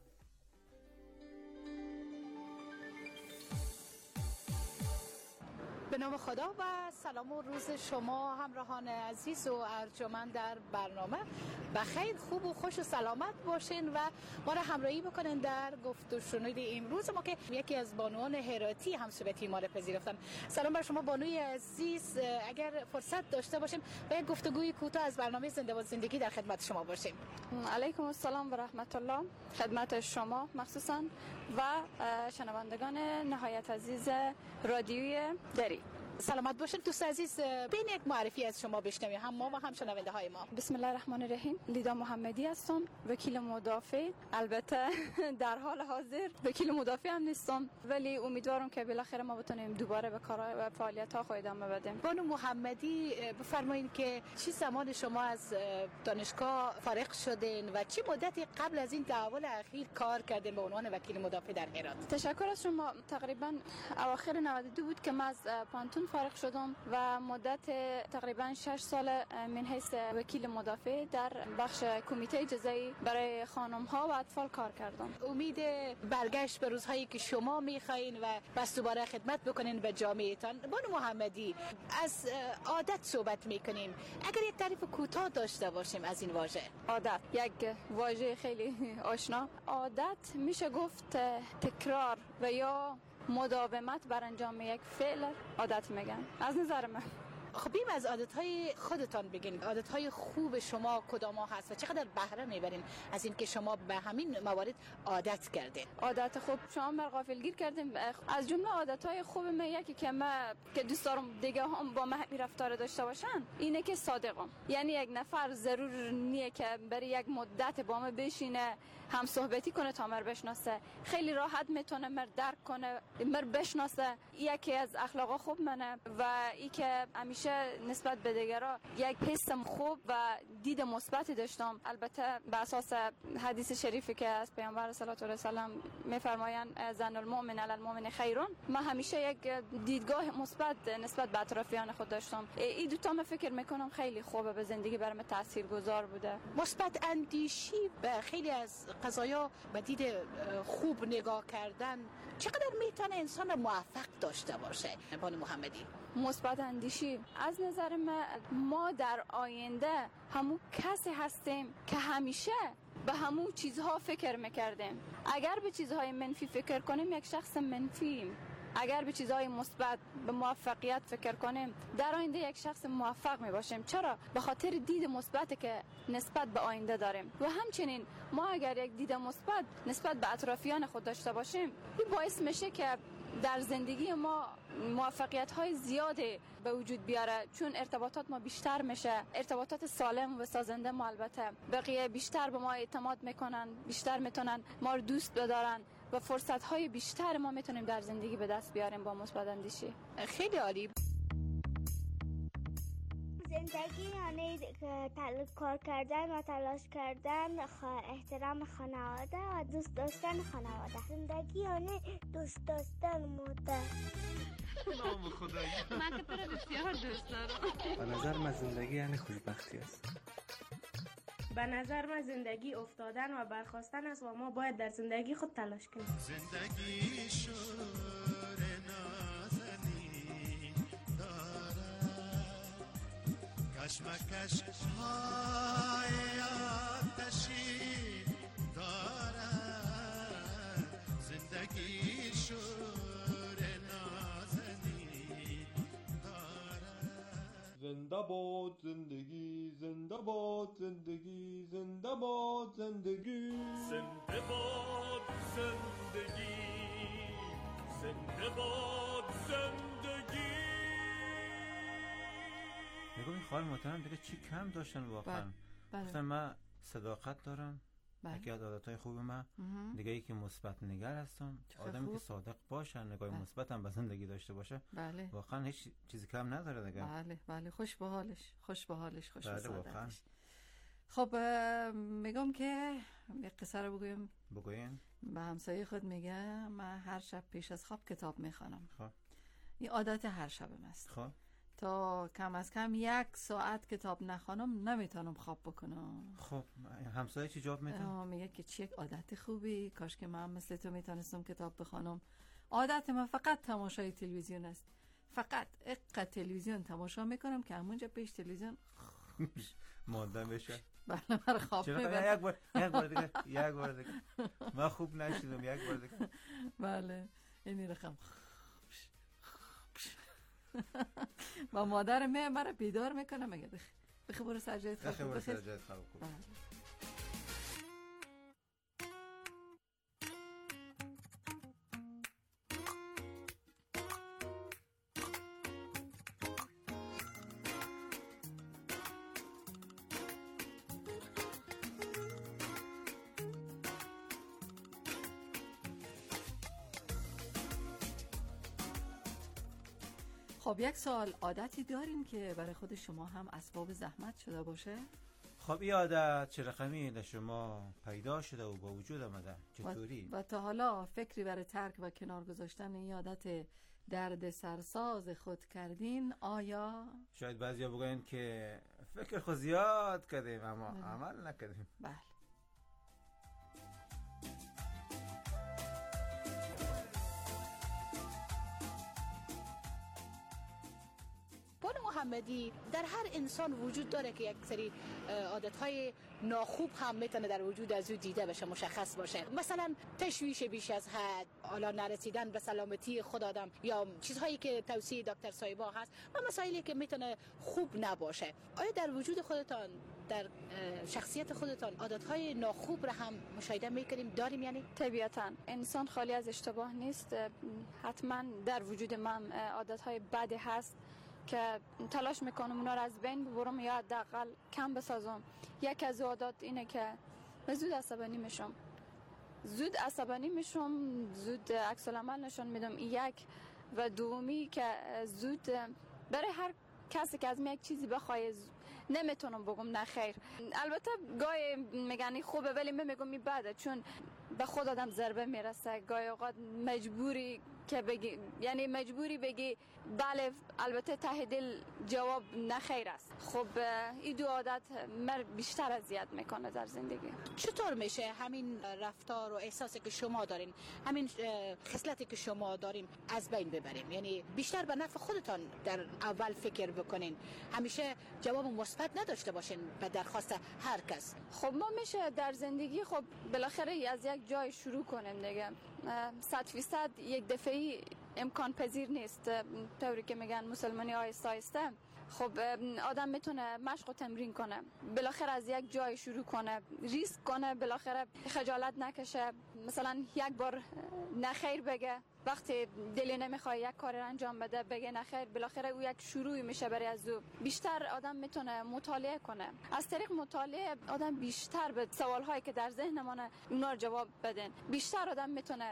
Speaker 15: به نام خدا و سلام و روز شما همراهان عزیز و ارجمند در برنامه بخیر، خوب و خوش و سلامت باشین و ما را همراهی بکنین در گفت و شنود امروز ما که یکی از بانوان هراتی همصحبتی ما را پذیرفتن. سلام بر شما بانوی عزیز، اگر فرصت داشته باشیم و یک گفتگوی کوتاه از برنامه زنده و زندگی در خدمت شما باشیم.
Speaker 14: علیکم السلام و رحمت الله خدمت شما مخصوصا و شنوندگان نهایت عزیز رادیوی دری.
Speaker 15: سلامت باشید دوست عزیز، بین یک معرفی از شما بشنویم، هم ما و هم شنونده های ما.
Speaker 14: بسم الله الرحمن الرحیم. لیدا محمدی هستم، وکیل مدافع. البته در حال حاضر وکیل مدافع هم نیستم، ولی امیدوارم که بالاخره ما بتونیم دوباره به کار و فعالیت ها ادامه بدیم.
Speaker 15: بانو محمدی بفرمایید که چه زمان شما از دانشگاه فارغ شدین و چه مدتی قبل از این تحول اخیر کار کردین به عنوان وکیل مدافع در هرات؟
Speaker 14: تشکر از شما. تقریبا اواخر 92 بود که من از پانتون فارغ شدم و مدت تقریبا 6 سال من حیث وکیل مدافع در بخش کمیته جزایی برای خانم ها و اطفال کار کردم.
Speaker 15: امید برگشت به روزهایی که شما میخواین و بس دوباره خدمت بکنین به جامعهتان. بانو محمدی از عادت صحبت میکنیم، اگر یک تعریف کوتاه داشته باشیم از این واژه.
Speaker 14: عادت یک واژه خیلی آشنا. عادت میشه گفت تکرار و یا مداومت بر انجام یک فعل عادت میگن از نظر من.
Speaker 15: خب بیم از عادتهای خودتان بگین، عادتهای خوب شما کدام ها هست و چقدر بهره میبرین از این که شما به همین موارد عادت کردین؟
Speaker 14: عادت خوب شما بر غافلگیر کردیم. از جمله عادتهای خوب من یکی که من که دوست دارم دیگه هم با من رفتار داشته باشن اینه که صادقم. یعنی یک نفر ضرور نیه که برای یک مدت با من بشینه هم صحبتی کنه تا مر بشناسه، خیلی راحت میتونه مر درک کنه، مر بشناسه. یکی از اخلاقا خوب منه و ای که همیشه نسبت به دیگران یک حس خوب و دید مثبتی داشتم. البته به اساس حدیث شریفی که از پیامبر صلی الله علیه و سلم میفرمایند زن المؤمن علی المؤمن خیرون، من همیشه یک دیدگاه مثبت نسبت به اطرافیان خود داشتم. این دو تا من فکر میکنم خیلی خوبه، به زندگی برام تاثیرگذار بوده.
Speaker 15: مثبت اندیشی به خیلی از قضایا با دید خوب نگاه کردن چقدر میتونه انسان موفق داشته باشه بانو محمدی؟
Speaker 14: مثبت اندیشی از نظر ما در آینده همون کسی هستیم که همیشه به همون چیزها فکر میکردیم. اگر به چیزهای منفی فکر کنیم یک شخص منفیم، اگر به چیزهای مثبت به موفقیت فکر کنیم در آینده یک شخص موفق می باشیم. چرا؟ به خاطر دید مثبتی که نسبت به آینده داریم. و همچنین ما اگر یک دید مثبت نسبت به اطرافیان خود داشته باشیم، این باعث میشه که در زندگی ما موفقیت های زیاده به وجود بیاره، چون ارتباطات ما بیشتر میشه، ارتباطات سالم و سازنده ما. البته بقیه بیشتر به ما اعتماد میکنن، بیشتر میتونن ما رو دوست بدارن و فرصت های بیشتر ما میتونیم در زندگی به دست بیاریم با مثبت اندیشی.
Speaker 15: خیلی عالی.
Speaker 16: زندگی یعنی کار کردن و تلاش کردن، احترام خانواده و دوست داشتن خانواده. زندگی یعنی دوست داشتن مادر.
Speaker 17: نام خدایی. من که تو رو بسیار دوست دارم.
Speaker 18: به نظر من زندگی یعنی خوشبختی است.
Speaker 19: به نظر من زندگی افتادن و برخاستن است و ما باید در زندگی خود تلاش کنیم.
Speaker 7: زندگی شور نازنین دارد، کشمکش های آتشین دارد. زندگی شور نازنین دارد.
Speaker 17: زنده باد زندگی، زنده باد زندگی، زنده باد زندگی،
Speaker 7: زنده باد زندگی، زنده باد زندگی.
Speaker 9: میگم این خواهر محترم دیگه چی کم داشتن واقعا. گفتم من صداقت دارم، یکی از عادتهای خوب من، دیگه یکی مثبت نگر هستم، آدمی که صادق باشه، نگاه مثبت هم به زندگی داشته باشه، واقعا هیچ چیزی کم نداره دیگه.
Speaker 8: بله خوش به حالش، خوش به حالش، خوش به سعادتش. خب میگم که یک قصه رو بگویم. به همسایه خود میگه من هر شب پیش از خواب کتاب میخوانم.
Speaker 9: خب
Speaker 8: این عادت هر شبم است.
Speaker 9: خب
Speaker 8: تا کم از کم 1 ساعت کتاب نخوانم نمیتونم خواب بکنم.
Speaker 9: خب همسایه چی جواب میده؟
Speaker 8: میگه که چی یک عادت خوبی، کاش که من مثل تو میتونستم کتاب بخوانم. عادت من فقط تماشای تلویزیون است. فقط اقا تلویزیون تماشا میکنم که همونجا پیش تلویزیون
Speaker 9: مانده بشه.
Speaker 8: بله من خواب میبرم.
Speaker 9: یک بار دیگه من خوب نشیدم، یک بار دیگه.
Speaker 8: بله اینی رقم با مادر مرا بیدار میکنه، میگه بخی برو سجاد خواب. خب یک سوال، عادتی داریم که برای خود شما هم اسباب زحمت شده باشه؟
Speaker 9: خب این عادت چه رقمی در شما پیدا شده و با وجود آمده؟ چطوری؟
Speaker 8: و تا حالا فکری برای ترک و کنار گذاشتن این عادت درد سرساز خود کردین؟ آیا؟
Speaker 9: شاید بعضیا بگوین که فکر خود زیاد کردیم اما عمل نکردیم.
Speaker 8: بله.
Speaker 15: محمدی در هر انسان وجود داره که یک سری عادتهای ناخوب هم میتونه در وجود از او دیده بشه، مشخص باشه. مثلا تشویش بیش از حد، حالا نرسیدن به سلامتی خود آدم، یا چیزهایی که توصیه دکتر صایبا هست و مسائلی که میتونه خوب نباشه. آیا در وجود خودتان، در شخصیت خودتان عادتهای ناخوب را هم مشاهده میکنیم، داریم؟ یعنی
Speaker 14: طبیعتاً انسان خالی از اشتباه نیست. حتما در وجود من عادتهای بدی هست که تلاش میکنم اونا رو از بین ببرم یا حداقل کم بسازم. یک از عادات اینه که زود عصبانی میشم، زود عکس العمل نشون میدم. یک و دومی که زود برای هر کسی که از من یک چیزی بخواه نمیتونم بگم نه خیر. البته گاهی میگن خوبه ولی من میگم این بده، چون به خود آدم ضربه میرسه. گاهی اوقات مجبوری که بگی، یعنی مجبوری بگی بله، البته ته دل جواب نه خیر است. خب این دو عادت مر بیشتر اذیت میکنه در زندگی.
Speaker 15: چطور میشه همین رفتار و احساسی که شما دارین، همین خصلتی که شما دارین از بین ببریم؟ یعنی بیشتر به نفع خودتان در اول فکر بکنین، همیشه جواب مثبت نداشته باشین به درخواست هر کس.
Speaker 14: خب ما میشه در زندگی خب بالاخره از یک جای شروع کنیم دیگه. 100% یک دفعی امکان پذیر نیست. طوری که میگن مسلمانی آهسته آهسته. خب آدم میتونه مشق و تمرین کنه، بالاخره از یک جای شروع کنه، ریسک کنه، بالاخره خجالت نکشه. مثلا یک بار نخیر بگه، وقتی دلی نمیخواد یک کار انجام بده بگه نخیر، بالاخره او یک شروعی میشه برای از او. بیشتر آدم میتونه مطالعه کنه، از طریق مطالعه آدم بیشتر به سوالهایی که در ذهنمونه اونا رو جواب بدن. بیشتر آدم میتونه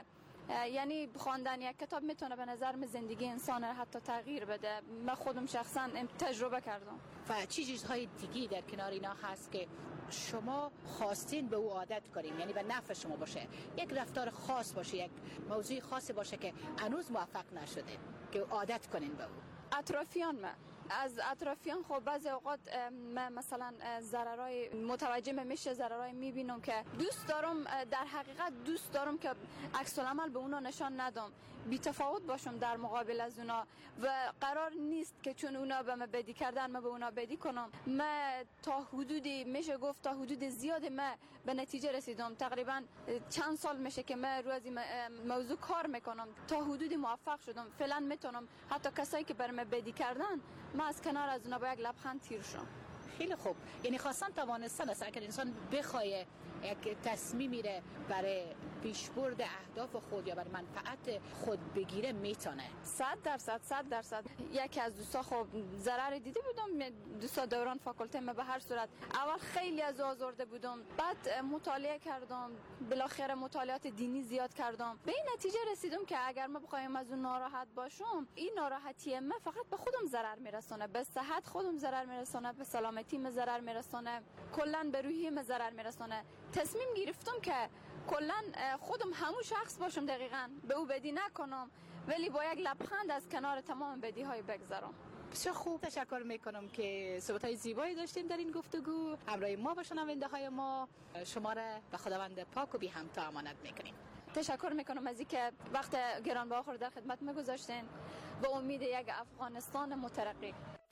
Speaker 14: یعنی خواندن یک کتاب میتونه به نظر من زندگی انسان رو حتی تغییر بده. من خودم شخصا تجربه کردم.
Speaker 15: و چی چیزهای دیگی در کنار اینا هست که شما خواستین به او عادت کنیم، یعنی به نفع شما باشه، یک رفتار خاص باشه، یک موضوع خاصی باشه که هنوز موفق نشده که عادت کنین به او؟
Speaker 14: اطرافیان از اطرافیان خب بعضی اوقات من مثلا ضررای متوجه میشه، ضررای میبینم که دوست دارم، در حقیقت دوست دارم که عکس العمل به اونا نشان ندم، بی تفاوت باشم در مقابل از اونا و قرار نیست که چون اونا به من بدی کردن من به اونا بدی کنم. من تا حدودی میشه گفت تا حدود زیادی من به نتیجه رسیدم. تقریبا چند سال میشه که من روی از موضوع کار میکنم، تا حدودی موفق شدم. فعلا میتونم حتی کسایی که بر من بدی کردن من از کنار از اونا با یک لبخند تیر شم.
Speaker 15: خیلی خوب، یعنی خواستن توانستن است اگر انسان بخواه یک تصمیم میره برای پیشبرد اهداف خود یا برای منفعت خود بگیره میتونه.
Speaker 14: 100%. یکی از دوستا خب ضرر دیده بودم، دوستا دوران فاکولته ما به هر صورت اول خیلی از آزرده بودم، بعد مطالعه کردم، بالاخره مطالعات دینی زیاد کردم، به این نتیجه رسیدم که اگر ما بخوایم از اون ناراحت باشم، این ناراحتی من فقط به خودم ضرر میرسونه، به صحت خودم ضرر میرسونه، به سلامتی من ضرر میرسونه، کلا به روحی من ضرر میرسونه. تصمیم گرفتم که کلا خودم همون شخص باشم، دقیقاً به او بدی نکنم، ولی با یک لبخند از کنار تمام بدی های بگذرم.
Speaker 15: بسیار خوب، تشکر میکنم که صحبت‌های زیبایی داشتیم در این گفتگو. همراه ما با شنونده‌های ما شما را به خداوند پاک و بی همتا امانت میکنیم.
Speaker 14: تشکر میکنم از اینکه وقت گرانبها خود در خدمت ما گذاشتین و امید یک افغانستان مترقی.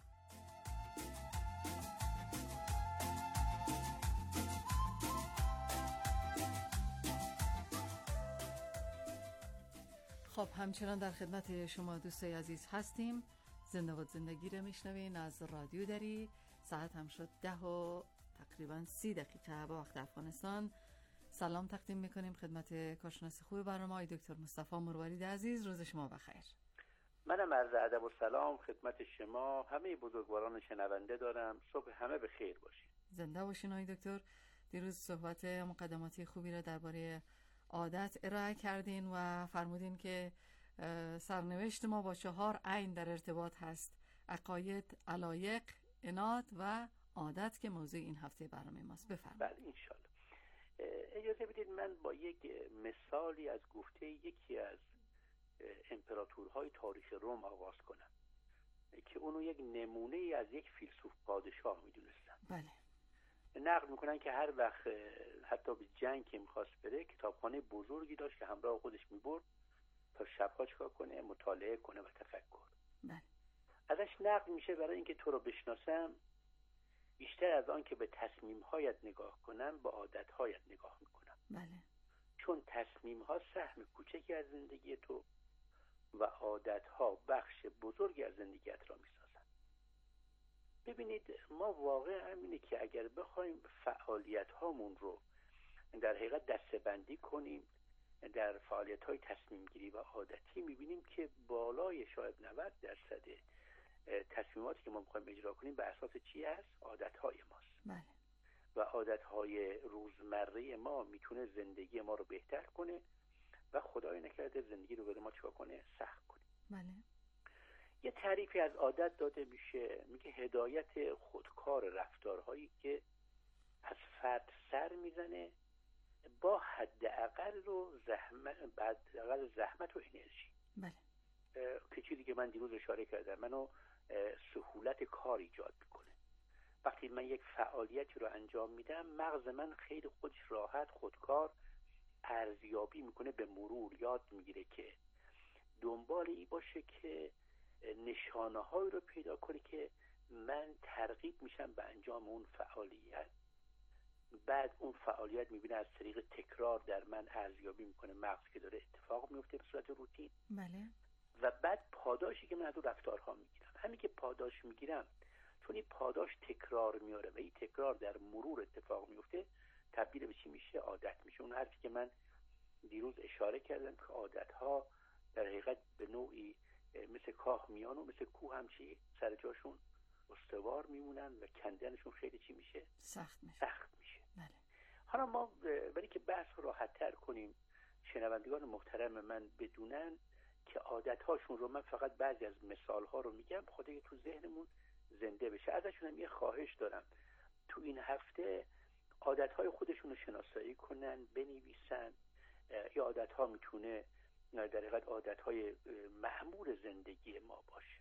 Speaker 8: خب همچنان در خدمت شما دوستای عزیز هستیم. زنده و زندگی رو میشنوین از رادیو دری. ساعت هم شد 10 و تقریبا 30 دقیقه با وقت افغانستان. سلام تقدیم میکنیم خدمت کارشناس خوب برنامه آقای دکتر مصطفی مروارید عزیز. روز شما بخیر.
Speaker 20: منم عرض ادب و سلام خدمت شما همه بزرگواران شنونده دارم. صبح همه به خیر باشید.
Speaker 8: زنده باشین آقای دکتر. دیروز صحبت مقدماتی خوبی را درباره عادت ارائه کردین و فرمودین که سرنوشت ما با 4 عین در ارتباط هست: عقاید، علایق، عناد و عادت که موضوع این هفته برنامه ماست. بفرمایید.
Speaker 20: بله انشالله. اجازه بدید من با یک مثالی از گفته یکی از امپراتورهای تاریخ روم آغاز کنم که اونو یک نمونه ای از یک فیلسوف پادشاه میدونستن.
Speaker 8: بله.
Speaker 20: نقل میکنن که هر وقت حتی به جنگ که میخواست بره کتابخانه بزرگی داشت که همراه خودش میبرد تا شبها چکار کنه، مطالعه کنه و تفکر.
Speaker 8: بله.
Speaker 20: ازش نقل میشه برای اینکه تو رو بشناسم بیشتر از آن که به تصمیم‌هایت نگاه کنم به عادت‌هایت نگاه میکنم.
Speaker 8: بله.
Speaker 20: چون تصمیم‌ها سهم کوچکی از زندگی تو و عادت‌ها بخش بزرگی از زندگیت را میسازن. ببینید ما واقع همینه که اگر بخوایم فعالیت‌هامون رو در حقیقت دسته‌بندی کنیم در فعالیت‌های تصمیم گیری و عادتی، می‌بینیم که بالای شاید 90% تصمیماتی که ما می‌خوایم اجرا کنیم بر اساس چی هست؟ عادت‌های ماست.
Speaker 8: بله.
Speaker 20: و عادت‌های روزمره ما میتونه زندگی ما رو بهتر کنه و خدای نکرده زندگی رو برای ما چیکار کنه؟ سخت کنه.
Speaker 8: بله.
Speaker 20: یه تعریفی از عادت داده میشه، میگه هدایت خودکار رفتارهایی که از فرد سر میزنه با حداقل زحمت و انرژی.
Speaker 8: بله.
Speaker 20: که چیزی که من دیروز اشاره کردم، منو سهولت کار ایجاد میکنه. وقتی من یک فعالیتی رو انجام میدم مغز من خیلی خودش راحت خودکار ارزیابی میکنه، به مرور یاد میگیره که دنبال این باشه که نشانه هایی رو پیدا کنه که من ترغیب میشم به انجام اون فعالیت. بعد اون فعالیت میبینه از طریق تکرار در من ارزیابی میکنه مغز که داره اتفاق میفته به صورت روتین.
Speaker 8: بله.
Speaker 20: و بعد پاداشی که من از اون رفتارها میگیرم، همین که پاداش میگیرم چون این پاداش تکرار میاره و این تکرار در مرور اتفاق میفته تبدیل به چی میشه؟ عادت میشه. اون حرفی که من دیروز اشاره کردم که عادتها در حقیقت به نوعی مثل کاه میان و مثل کوه هم چی سر جاشون استوار میمونن و کندنشون خیلی چی میشه؟
Speaker 8: سخت میشه.
Speaker 20: سخت میشه.
Speaker 8: بله.
Speaker 20: حالا ما برای که بحث رو راحت تر کنیم شنوندگان محترم من بدونن که عادت‌هاشون رو، من فقط بعضی از مثال‌ها رو میگم خودی تو ذهنمون زنده بشه. ازشون هم یه خواهش دارم تو این هفته عادت‌های خودشون رو شناسایی کنن، بنویسن. یه عادت‌ها میتونه در حقیقت عادت‌های معمول زندگی ما باشه.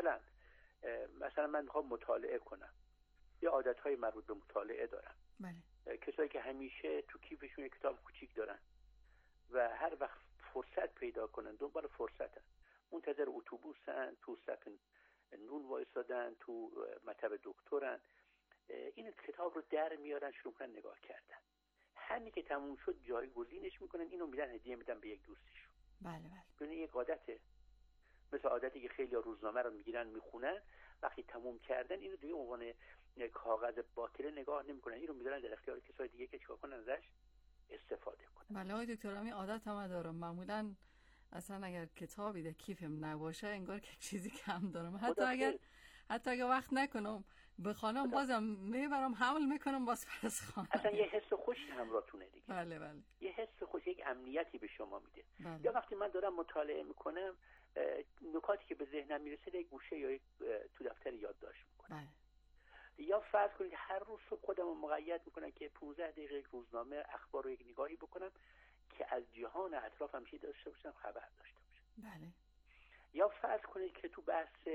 Speaker 20: مثلا من میخوام مطالعه کنم، یه عادت‌های مربوط به مطالعه دارم. کسایی که همیشه تو کیفشون یک کتاب کوچیک دارن و هر وقت فرصت پیدا کنن دنبال فرصتن، منتظر اتوبوسن، تو صف نون وایسادن، تو مطب دکترن، این کتاب رو در میارن شروع کنن نگاه کردن. همین که تموم شد جایگزینش میکنن، اینو میدن هدیه میدن به یک دوستشون. ببین یک عادته، مثل عادتی که خیلی روزنامه رو میگیرن میخونن، وقتی تموم کردن اینو دیگه عنوان کاغذ باطل نگاه نمیکنن، اینو میذارن در اختیار کسای دیگه که چیکار کنن ازش استفاده کنن.
Speaker 8: بله آقای دکتر، همین عادت هم دارم. معمولا اصلا اگر کتابی در کیفم نباشه انگار که چیزی کم دارم. حتی اگر وقت نکنم بخوانم بازم میبرم حمل میکنم باز پس خانم.
Speaker 20: اصلا یه حس خوشی همراهتونه دیگه.
Speaker 8: بله.
Speaker 20: یه حس خوش، یک امنیتی به شما میده. یا وقتی من دارم مطالعه میکنم نکاتی که به ذهنم میرسه یک گوشه یا تو دفتر یادداشت میکنم. یا فرض کنید هر روز صبح خودم رو مقید میکنم که 15 دقیقه روزنامه اخبار رو یک نگاهی بکنم که از جهان اطرافم چی داشته باشم، خبر داشته باشم. یا فرض کنید که تو بحث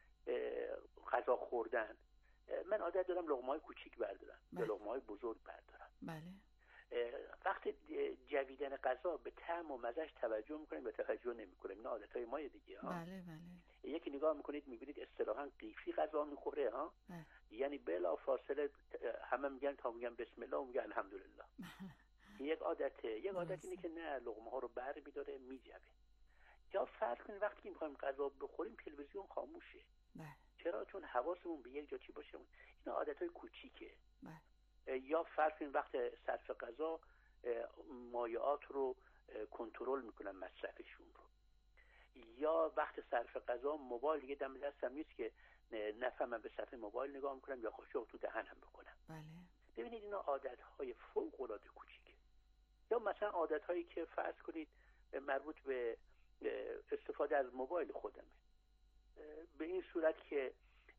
Speaker 20: غذا خوردن من عادت دارم لقمه‌های کوچیک بردارم یا لقمه‌های بزرگ بردارم. وقت جویدن غذا به طعم و مزهش توجه میکنیم یا توجه نمیکنیم، این عادتهای ما دیگه ها. یکی نگاه میکنید میبینید اصطلاحاً قیفی غذا میخوره ها، یعنی بلا فاصله همه میگن تا میگن بسم الله و میگن الحمدلله. یک عادت اینه که نه، لقمه ها رو بر میداره میجوه. یا فرض کنید وقتی که میخوایم غذا بخوریم تلویزیون خاموشه. چرا؟ چون حواسمون به یک جا چی باشه. این عادتهای کوچیکه. یا فرض کنید وقت صرف غذا مایعات رو کنترل میکنن مصرفشون رو. یا وقت صرف غذا موبایل دیگه دم دستم نیست که نفهمم به صفحه موبایل نگاه میکنم یا قاشق تو دهنم بکنم. ببینید اینا عادتهای فوق العاده کوچیکه. یا مثلا عادتهایی که فرض کنید مربوط به استفاده از موبایل خودمه، به این صورت که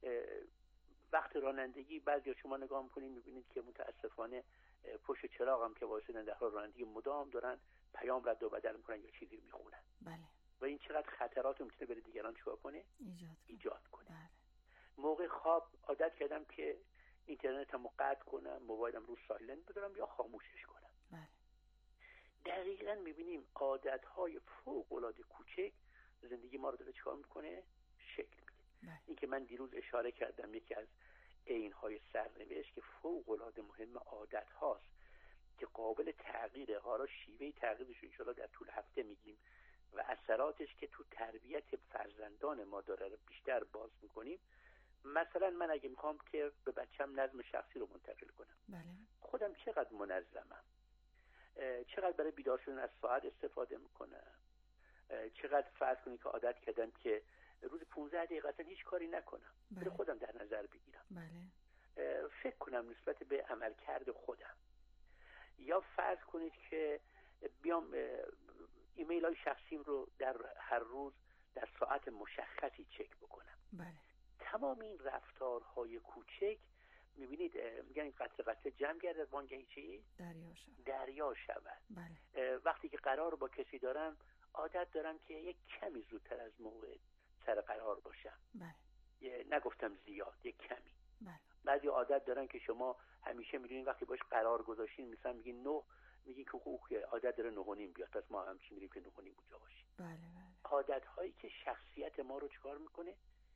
Speaker 20: وقت رانندگی بعضی شما نگاه میکنید میبینید که متاسفانه پشت چراغ هم که وایسادن در حال رانندگی مدام دارن پیام رد و بدل میکنن یا چیزی میخونن. و این چقدر خطرات رو میتونه برای دیگران چیکار کنه؟ ایجاد کنه. موقع خواب عادت کردم که اینترنتمو قطع کنم، موبایلم رو سایلنت بذارم یا خاموشش کنم. دقیقاً میبینیم عادتهای فوق العاده کوچک زندگی ما رو داره چیکار میکنه؟ شکل میده. این که من دیروز اشاره کردم یکی از عینهای سرنوشت که فوق العاده مهم عادت هاست که قابل تغییره. حالا شیوه تغییرش ان شاءالله در طول هفته میگیم و اثراتش که تو تربیت فرزندان ما داره رو بیشتر باز میکنیم. مثلا من اگه میخوام که به بچم نظم شخصی رو منتقل کنم، خودم چقدر منظمم، چقدر برای بیدار شدن از ساعت استفاده میکنم، چقدر فرض کنید که عادت کردم که روز 15 دقیقه اصلا هیچ کاری نکنم، برای خودم در نظر بگیرم، فکر کنم نسبت به عملکرد خودم. یا فرض کنید که بیام ایمیل های شخصیم رو در هر روز در ساعت مشخصی چک بکنم. تمام این رفتارهای کوچک میبینید میگن این قطره جمع گردد وانگهی چی؟ دریا شود. وقتی که قرار با کسی دارم عادت دارم که یک کمی زودتر از موعد سر قرار باشم. نگفتم زیاد، یک کمی. بعضی عادت دارن که شما همیشه میدونین وقتی باش قرار گذاشتین مثلا میگین 9، میگین که خوب عادت داره 9:30 بیاد، پس ما همچین میریم که 9:30 اونجا باشیم. عادت هایی که شخصیت ما رو چیکار میکنه؟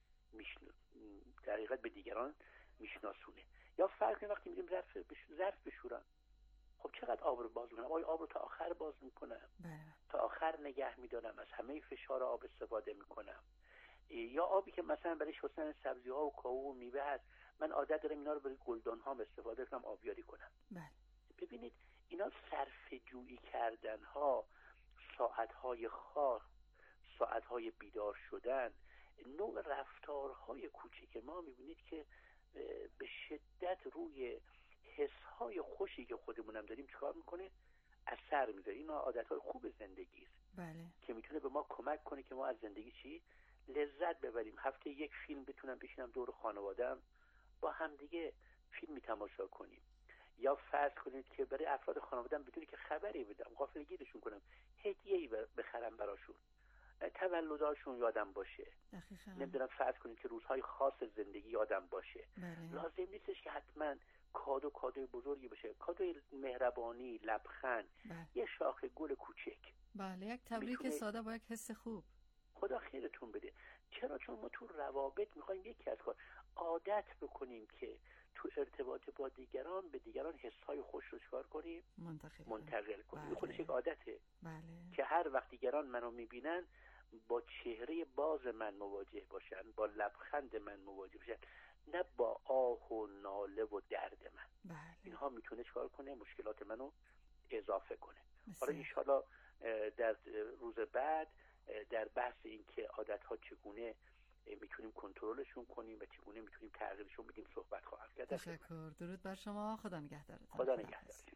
Speaker 20: در حقیقت به دیگران میشناسونه. یا فرض کنید وقتی میریم ظرف بشورم، خب چقدر آب رو باز میکنم؟ آب رو تا آخر باز میکنم، تا آخر نگه میدارم، از همه فشار آب استفاده میکنم. یا آبی که مثلا برای شستن سبزی ها و کاهو و میوه هست، من عادت دارم اینا رو برای گلدان ها استفاده کنم، آبیاری کنم. ببینید اینا صرف جویی کردن ها، ساعت های خاص، ساعت های بیدار شدن، نوع رفتارهای کوچک ما میبینید که به شدت روی حسهای خوشی که خودمونم داریم چیکار میکنه؟ اثر میذاره. این عادت‌های خوب زندگی است
Speaker 8: بله.
Speaker 20: که میتونه به ما کمک کنه که ما از زندگی چی لذت ببریم. هفته یک فیلم بتونم بشینم دور خانواده‌ام با همدیگه فیلمی تماشا کنیم، یا فرض کنید که برای افراد خانواده‌ام بدونی که خبری بدم، غافلگیرشون کنم، هدیه‌ای بخرم براشون، تولداشون یادم باشه.
Speaker 8: دقیقاً.
Speaker 20: نمیدونم فرض کنید که روزهای خاص زندگی یادم باشه.
Speaker 8: بله.
Speaker 20: لازم نیستش که حتما کادوی بزرگی باشه، کادوی مهربانی، لبخند، یه شاخه گل کوچک.
Speaker 8: بله، یک تبریک ساده با یک حس خوب.
Speaker 20: خدا خیرتون بده. چرا؟ چون ما تو روابط میخوایم یکی از کار عادت بکنیم که تو ارتباط با دیگران به دیگران حسهای خوش رو چکار کنیم؟ منتقل کنیم. خودش یک عادته.
Speaker 8: بله.
Speaker 20: که هر وقت دیگران منو میبینن با چهره باز من مواجه باشن، با لبخند من مواجه باشن، نه با آه و ناله و درد من.
Speaker 8: بله.
Speaker 20: اینها میتونه چکار کنه؟ مشکلات منو اضافه کنه. حالا انشالله در روز بعد در بحث این که عادت‌ها چگونه میتونیم کنترلشون کنیم و چگونه میتونیم تغییرشون بدیم صحبت خواهم کرد.
Speaker 8: تشکر. درود بر شما. خدا نگهدارتون.
Speaker 20: خدا نگهدارتون.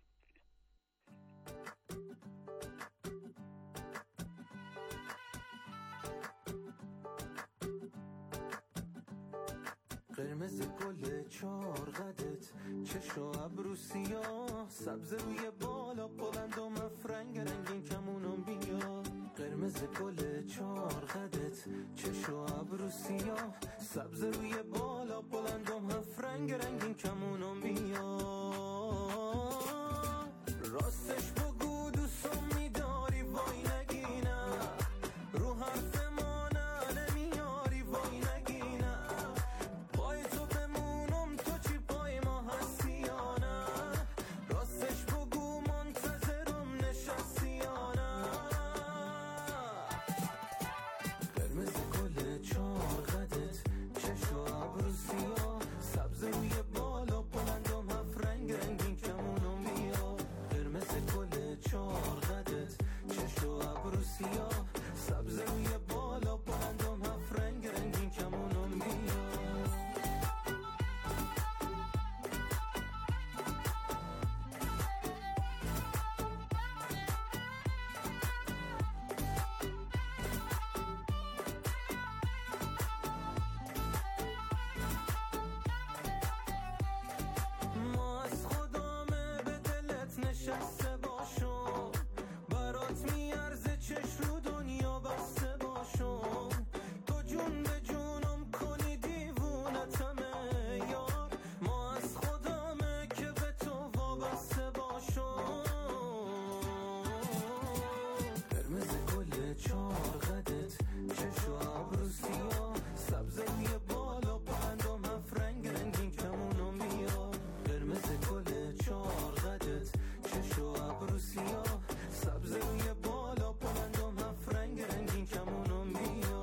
Speaker 6: قرمز گل چار قدت، چشم و ابرو سیاه، سبز روی بالا بلند و مفرنگ رنگین کمونم بیا. قرمز گل چار قدت، چشم و ابرو سیاه، سبز روی بالا بلند و مفرنگ رنگین کمونم بیا. راستش بگو دوستم میداری وای نگینه، رو حرف ما نمیاری وای نگینه. پای تو بمونم تو چی پای ما هستی یا نه، راستش بگو منتظرم نشستی یا نه. قرمز گل چار قدت، چشم و ابرو سیاه، سبز روی بالا بلندم هفت رنگ رنگین کمونم بیا. قرمز گل چار قدت، چشم و ابرو سیاه، سبز روی بالا بلندم هفت رنگ رنگین کمونم بیا. ما از خدامه به دلت نشسته باشم، برات میارزه چش رو دنیا بسته باشم. تو جون به جونم کنی دیوونتمه یار، ما از خدامه که به تو وابسته باشم. قرمز گل چار قدت، چشم و ابرو سیاه، سبز روی بالا بلندم هفت رنگ رنگین کمونم بیا. قرمز گل چار قدت، چشم و ابرو سیاه، سبز روی بالا بلندم هفت رنگ رنگین کمونم بیا.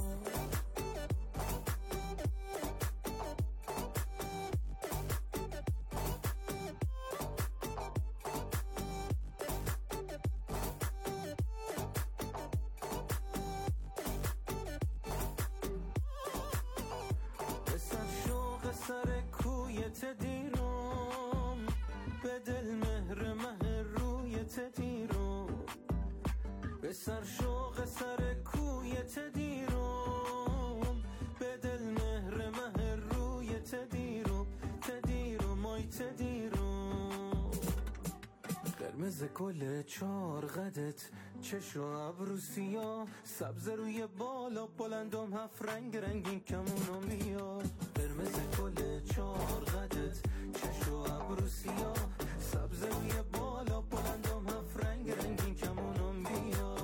Speaker 6: به سر شوق سر کویت دیرم، به دل مهر مه رویت دیرم. به سر شوق سر کویت دیرم، به دل مهر مه رویت دیرم. تدیرم آی تدیرم. قرمز گل چار قدت، چشم و ابرو سیاه، سبز روی بالا بلندم هفت رنگ رنگین کمونم بیا. قرمز گل چار قدت، چشم و ابرو سیاه، سبز روی بالا بلندم هفت رنگ رنگین کمونم بیا.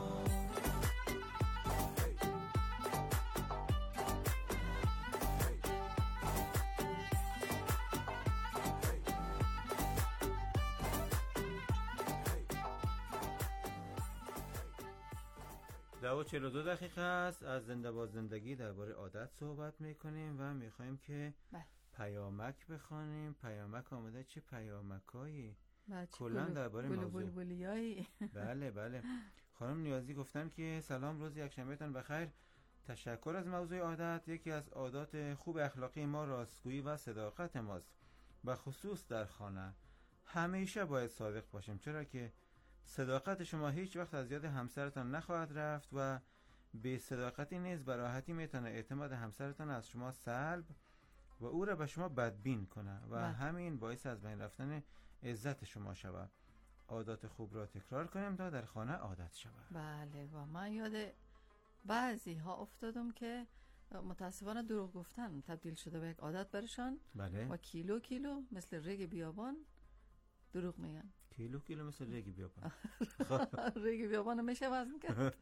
Speaker 9: دو 42 دقیقه است از زنده با زندگی درباره عادت صحبت میکنیم و میخوایم که پیامک بخوانیم. پیامک آمده. چه پیامکایی؟ کلا درباره موضوع
Speaker 8: بلبلیایی.
Speaker 9: بله بله. خانم نیازی گفتن که سلام، روز یکشنبهتان بخیر. تشکر از موضوع عادت. یکی از عادات خوب اخلاقی ما راستگویی و صداقت ماست، و خصوص در خانه همیشه باید صادق باشیم، چرا که صداقت شما هیچ وقت از یاد همسرتان نخواهد رفت و بی صداقتی نیز به راحتی میتونه اعتماد همسرتان از شما سلب و او را به شما بدبین کنه و همین باعث از بین رفتن عزت شما شود. عادات خوب را تکرار کنیم تا در خانه عادت شود.
Speaker 8: بله، و من یاد بعضی ها افتادم که متاسفانه دروغ گفتن تبدیل شده به یک عادت برشان.
Speaker 9: بله.
Speaker 8: و کیلو کیلو مثل ریگ بیابان دروغ میگن.
Speaker 9: کیلو کیلو مثل ریگ بیابان.
Speaker 8: ریگ بیابان میشه وزن کرد.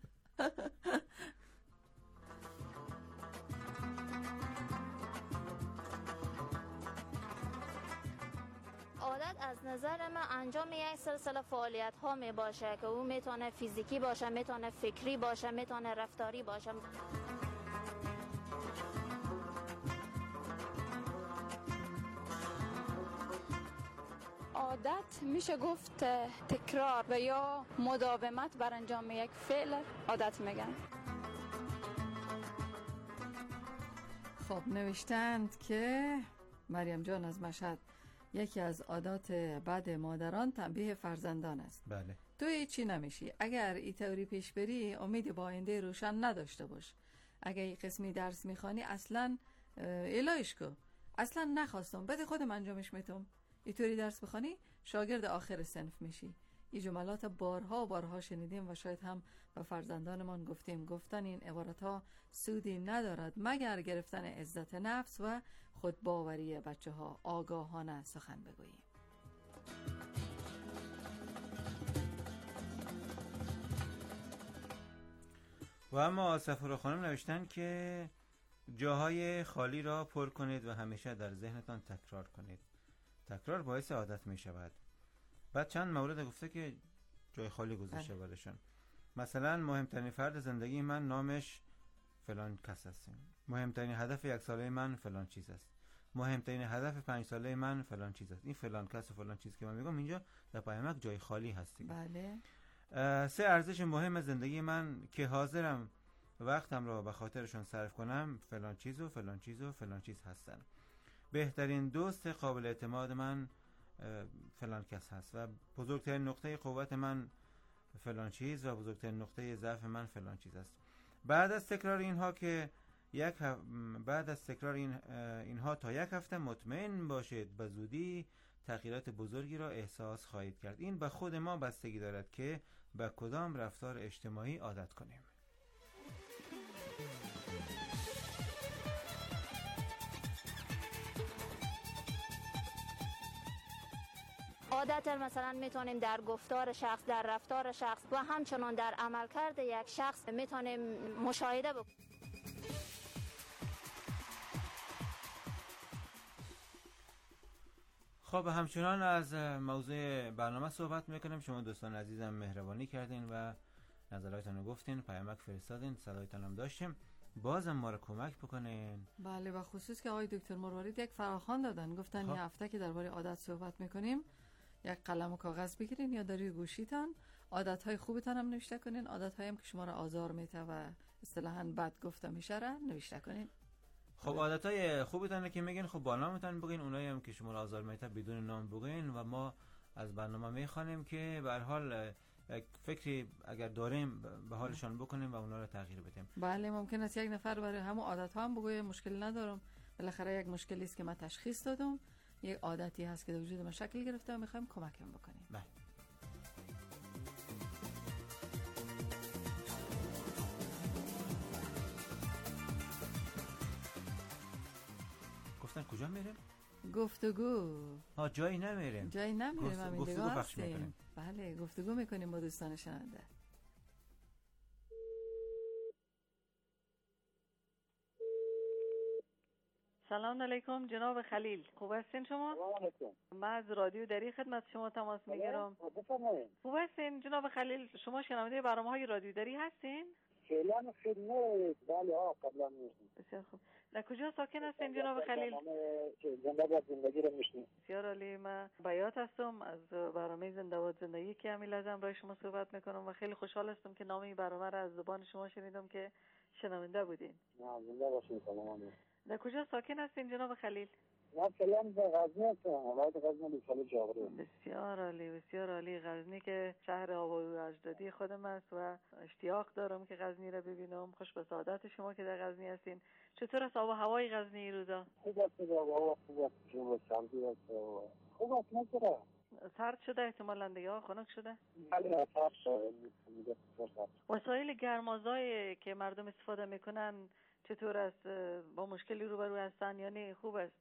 Speaker 13: عادت از نظر من انجام یک سلسله فعالیت ها می باشه که او میتونه فیزیکی باشه، میتونه فکری باشه، میتونه رفتاری باشه.
Speaker 14: عادت میشه گفت تکرار و یا مداومت بر انجام یک فعل عادت میگن.
Speaker 8: خب نوشتند که مریم جان از مشهد یکی از عادات بد مادران تنبیه فرزندان است.
Speaker 9: بله.
Speaker 8: تو چی نمیشی. اگر ای تئوری پیش بری امید با آینده روشن نداشته باش. اگر ای قسمی درس میخوانی اصلا الهش کو. اصلا نخواستم بده خودم انجامش میتم. ای طوری درس بخوانی شاگرد آخر صنف میشی. این جملات بارها و بارها شنیدیم و شاید هم به فرزندانمان گفتیم. گفتن این عبارت ها سودی ندارد مگر گرفتن عزت نفس و خودباوری بچه ها. آگاهانه سخن بگوییم.
Speaker 9: و اما سفر خانم نوشتن که جاهای خالی را پر کنید و همیشه در ذهنتان تکرار کنید. تکرار باعث عادت می شود. بعد چند مورد گفته که جای خالی گذاشته برشان. مثلا مهمترین فرد زندگی من نامش فلان کس است. مهمترین هدف یک ساله من فلان چیز است. مهمترین هدف 5 ساله من فلان چیز است. این فلان کس و فلان چیز که من میگم اینجا در پیامک جای خالی هستی.
Speaker 8: بله.
Speaker 9: 3 ارزش مهم زندگی من که حاضرم وقتم را به خاطرشون صرف کنم فلان چیز و فلان چیز و فلان چیز هستن. بهترین دوست قابل اعتماد من فلان کس هست و بزرگترین نقطه قوت من فلان چیز و بزرگترین نقطه ضعف من فلان چیز است. بعد از تکرار اینها تا یک هفته مطمئن باشید به زودی تغییرات بزرگی را احساس خواهید کرد. این به خود ما بستگی دارد که به کدام رفتار اجتماعی عادت کنیم.
Speaker 13: عادت مثلا میتونیم در گفتار شخص، در رفتار شخص و همچنان در عملکرد یک شخص میتونیم مشاهده بکنیم.
Speaker 9: خب همچنان از موضوع برنامه صحبت میکنیم. شما دوستان عزیزم مهربانی کردین و نظراتتون رو گفتین، پیامک فرستادین، صدایتون هم داشتیم. بازم ما رو کمک بکنین.
Speaker 8: بله، و خصوص که آقای دکتر مروارید یک فراخوان دادن، گفتن یه هفته که درباره عادت صحبت میکنیم یک قلم و کاغذ بگیرین یا در روی گوشیتان عادت‌های خوبتان هم نوشته کنین، عادت‌هایی هم که شما را آزار میده و اصطلاحاً بد گفته میشه را نوشته کنین.
Speaker 9: خب عادت‌های خوبتان که میگین خب با نامتون بگین، اونایی هم که شما را آزار میده بدون نام بگین و ما از برنامه میخوانیم که به هر حال یک فکری اگر داریم به حالشان بکنیم و اونا رو تغییر بدیم.
Speaker 8: بله، ممکن است یک نفر برای همون عادت‌ها هم بگه مشکل ندارم، بالاخره یک مشکلی است که من تشخیص دادم، یک عادتی هست که در وجود من شکل گرفته و میخوایم کمکم بکنیم.
Speaker 9: بله. گفتن کجا میریم؟
Speaker 8: گفتگو.
Speaker 9: جایی نمیریم.
Speaker 8: جایی نمیریم، همین
Speaker 9: گفتگو پخش میکنیم.
Speaker 8: بله، گفتگو میکنیم با دوستان شنونده. سلام علیکم جناب خلیل، خوب هستین شما؟ من از رادیو دری خدمت شما تماس میگیرم. خوب هستین جناب خلیل؟ شما شنونده برنامه‌های رادیو دری هستین؟
Speaker 12: فعلا خدمت بله قبلا میشنم.
Speaker 8: بسیار خوب. در کجا ساکن هستین جناب خلیل؟
Speaker 12: زنده باد زندگی رو میشنم.
Speaker 8: بسیار عالی. من بیات هستم از برنامه زنده باد زندگی که همین لحظه برای شما صحبت میکنم و خیلی خوشحال هستم که نام این برنامه را از زبان شما شنیدم که شنونده بودین.
Speaker 12: زنده باشین. سلام.
Speaker 8: در کجا ساکن هستین جناب خلیل؟
Speaker 12: من فعلا به غزنی هستم، ولایت غزنی لیسال جاغوری.
Speaker 8: بسیار عالی، بسیار عالی. غزنی که شهر آباد و اجدادی خودم است و اشتیاق دارم که غزنی را ببینم. خوش به سعادت شما که در غزنی هستین. چطور است آب و هوای غزنی این روزا؟
Speaker 12: خوب است، آب و هوا خوب است، جو سردی است، خوب است. نگذره
Speaker 8: سرد شده احتمالاً دیگه، خنک شده؟
Speaker 12: بله سرد شده.
Speaker 8: وسایل گرمازایی که مردم استفاده میکنن چطور است؟ با مشکلی روبرو هستن یا نه خوب است؟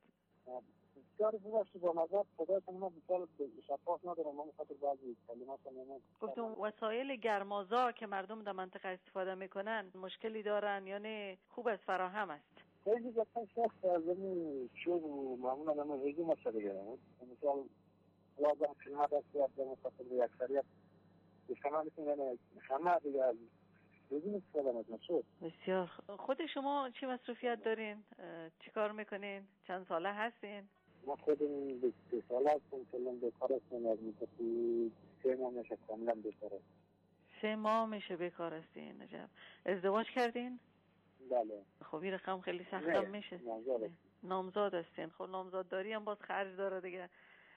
Speaker 12: بسیار خوب است. با مزد خدایتون ما مثال شفاف ندارم، ما مخاطر بعضی کلمات نمیم.
Speaker 8: گفتم وسایل گرمازا که مردم در منطقه استفاده میکنن مشکلی دارن یا نه خوب است، فراهم است؟
Speaker 12: خیلی زیادتر سخت از این چوب و معمولا همه هیگی مسئله گرم. مثال لازم خدمت است که در مخاطر به اکثریت بشتمال میکنن همه دیگه از هیگی استفاده میکنن.
Speaker 8: بسیار. خود شما چی مصروفیت دارین؟ چی کار میکنین؟ چند ساله هستین؟
Speaker 12: ما خودم 2 ساله هستم، کلا بیکار هستم، از مدتی 3 ماه میشه کاملا بیکار هستم.
Speaker 8: 3 ماه میشه بیکار هستین. عجب. ازدواج کردین؟
Speaker 12: بله.
Speaker 8: خب این رقم خیلی سختم میشه. نامزاد هستین. خب نامزادداری هم باز خرج داره دیگه.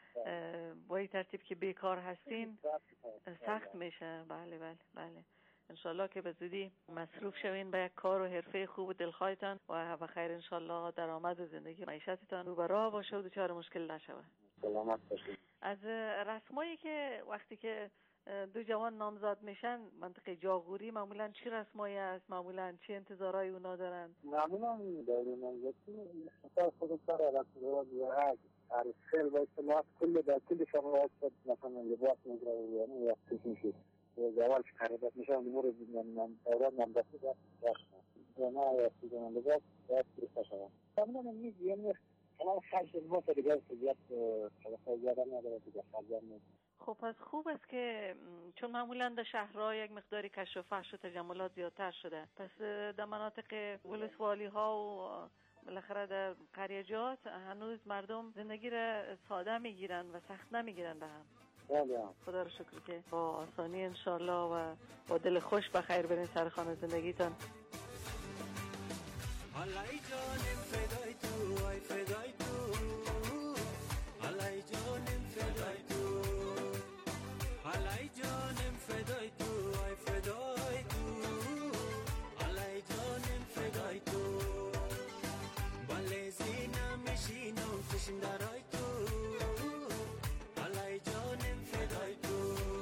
Speaker 8: با این ترتیب که بیکار هستین سخت میشه. بله بله بله. انشالله که به زودی مصروف شوین به یک کار و حرفه خوب و دلخواهتان و بخیر انشالله درآمد و زندگی معیشتتان رو برا باشه و دچار مشکل نشوه.
Speaker 12: سلامت باشید.
Speaker 8: از رسمایی که وقتی که 2 جوان نامزاد میشن منطقه جاغوری معمولا چی رسمایی است؟ معمولا چی انتظارای اونا دارن؟
Speaker 12: معمولا در نامزدی خود سر رسم‌ها عارف خير بالاطلاعات كل ده كل شغلات مثلا لباس نقرا يعني وقت نشوف زواج خريبات مشان نمر من اورادنا بسيطه انا في اللباس بس شغال طبعا نيجي يعني خلاص حاجه الموت اللي جالس زياد زیاده نداره دیگه خرجم.
Speaker 8: خب پس خوب است که چون معمولا در شهرها یک مقداری کشف و فحش و تجملات زیادتر شده، پس در مناطق ولسوالی ها و بالاخره در قریجات هنوز مردم زندگی را ساده میگیرن و سخت نمیگیرن به هم. خدا رو شکر که با آسانی انشالله و با دل خوش بخیر برین سر خانه زندگیتان.
Speaker 6: علای جانم فدای تو، ای فدای تو، علای جانم فدای تو، علای جانم فدای تو، ای فدای تو، علای جانم فدای تو، بله زینم میشینم فشم درای تو، علای جانم فدای تو،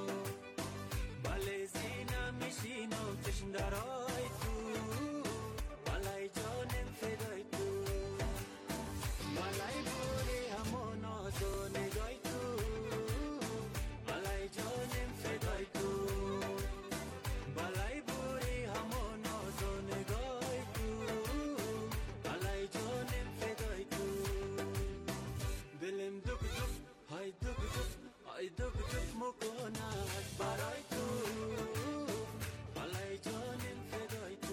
Speaker 6: بله زینم میشینم فشم درای تو، علای جانم فدای تو، بالای بوری همون آزو نگای تو، علای جانم فدای تو، بالای بوری همون آزو نگای تو، علای جانم فدای تو، دلم دک دک های دک دک های دک دک مکند برای تو، علای جانم فدای تو.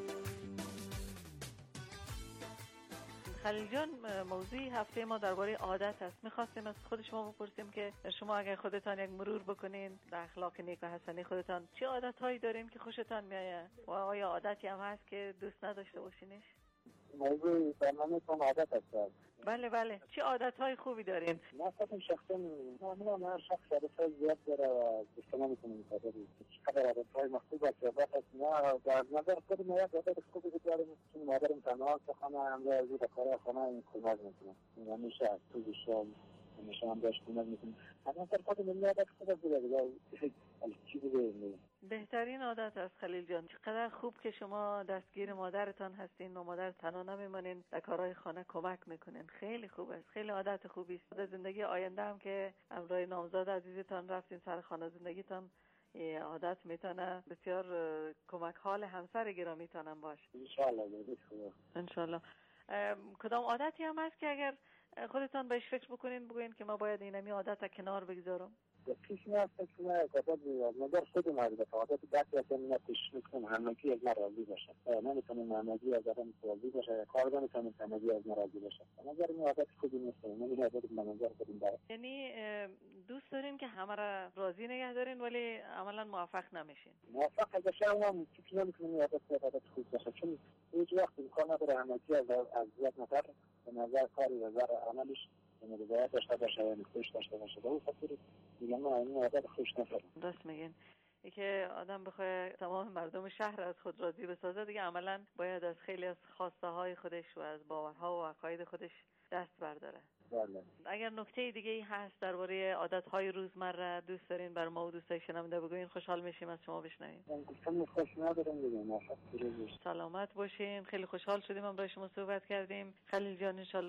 Speaker 8: خلیل جان، موضوع هفته ما درباره عادت است. می‌خواستیم از خود شما بپرسیم که شما اگر خودتان یک مرور بکنین در اخلاق نیک و حسنی خودتان چه عادت‌هایی دارین که خوشتان میآید و آیا عادتی هم هست که دوست نداشته باشینش؟
Speaker 12: موضوع برنامه کن عادت است.
Speaker 8: بله بله. چه عادت‌های خوبی دارین؟
Speaker 12: ما خودم شخصا معمولا هر شخص عادت‌های زیاد داره و استفاده می‌کنه چقدر عادت‌های مخصوص است یا بس نه در نظر خودم یک عادت خوبی دارم که مادرم تنها که خانه همراه زود کار خانه این کمک می‌کنه همیشه از تو شام همیشه هم داشت کمک می‌کنه اما در خودم این عادت خوب دیگه چی دیگه
Speaker 8: بهترین عادت است. خلیل جان، چقدر خوب که شما دستگیر مادرتان هستین و مادر تنها نمیمانین، در کارهای خانه کمک میکنین. خیلی خوب است، خیلی عادت خوبی است. در زندگی آینده هم که همراه نامزاد عزیزتان رفتین سر خانه زندگیتان، این عادت میتونه بسیار کمک حال همسر گرامیتان هم باشه. انشالله. کدام عادتی هم هست که اگر خودتان بهش فکر بکنین بگوین که ما باید اینمی عادت کنار بگذارم؟
Speaker 12: پیش میاد که عادت نظر خودم از عادت دست من تشویق کنم همگی از ناراضی باشه. نمیتونم همگی از آدم راضی باشه، کار نمیتونم همگی از ناراضی باشه. نظر من عادت خودی نیست. من عادت من نظر خودم دارم.
Speaker 8: یعنی دوست دارین
Speaker 21: که همه را راضی نگه دارین ولی عملا موفق نمیشین.
Speaker 12: موفق بشه اونم فکر نمی‌کنم عادت خوب باشه، چون هیچ وقت امکان نداره همگی از یک نفر به نظر کاری و نظر عملش رضایت داشته باشه یا خوش داشته باشه. به اون خاطر میگم من این عادت خوش ندارم.
Speaker 21: راست میگین. ای که آدم بخواد تمام مردم شهر از خود راضی بسازه دیگه عملا باید از خیلی از خواسته های خودش و از باورها و عقاید خودش دست برداره.
Speaker 12: بله.
Speaker 21: اگر نکته دیگه ای هست درباره عادت‌های روزمره دوست دارین بر ما و دوستای شنونده بگوین خوشحال میشیم از شما بشنویم.
Speaker 12: من گفتم خوش ندارم دیگه. موفق باشید.
Speaker 21: سلامت باشین. خیلی خوشحال شدیم امروز شما صحبت کردیم. خلیل جان ان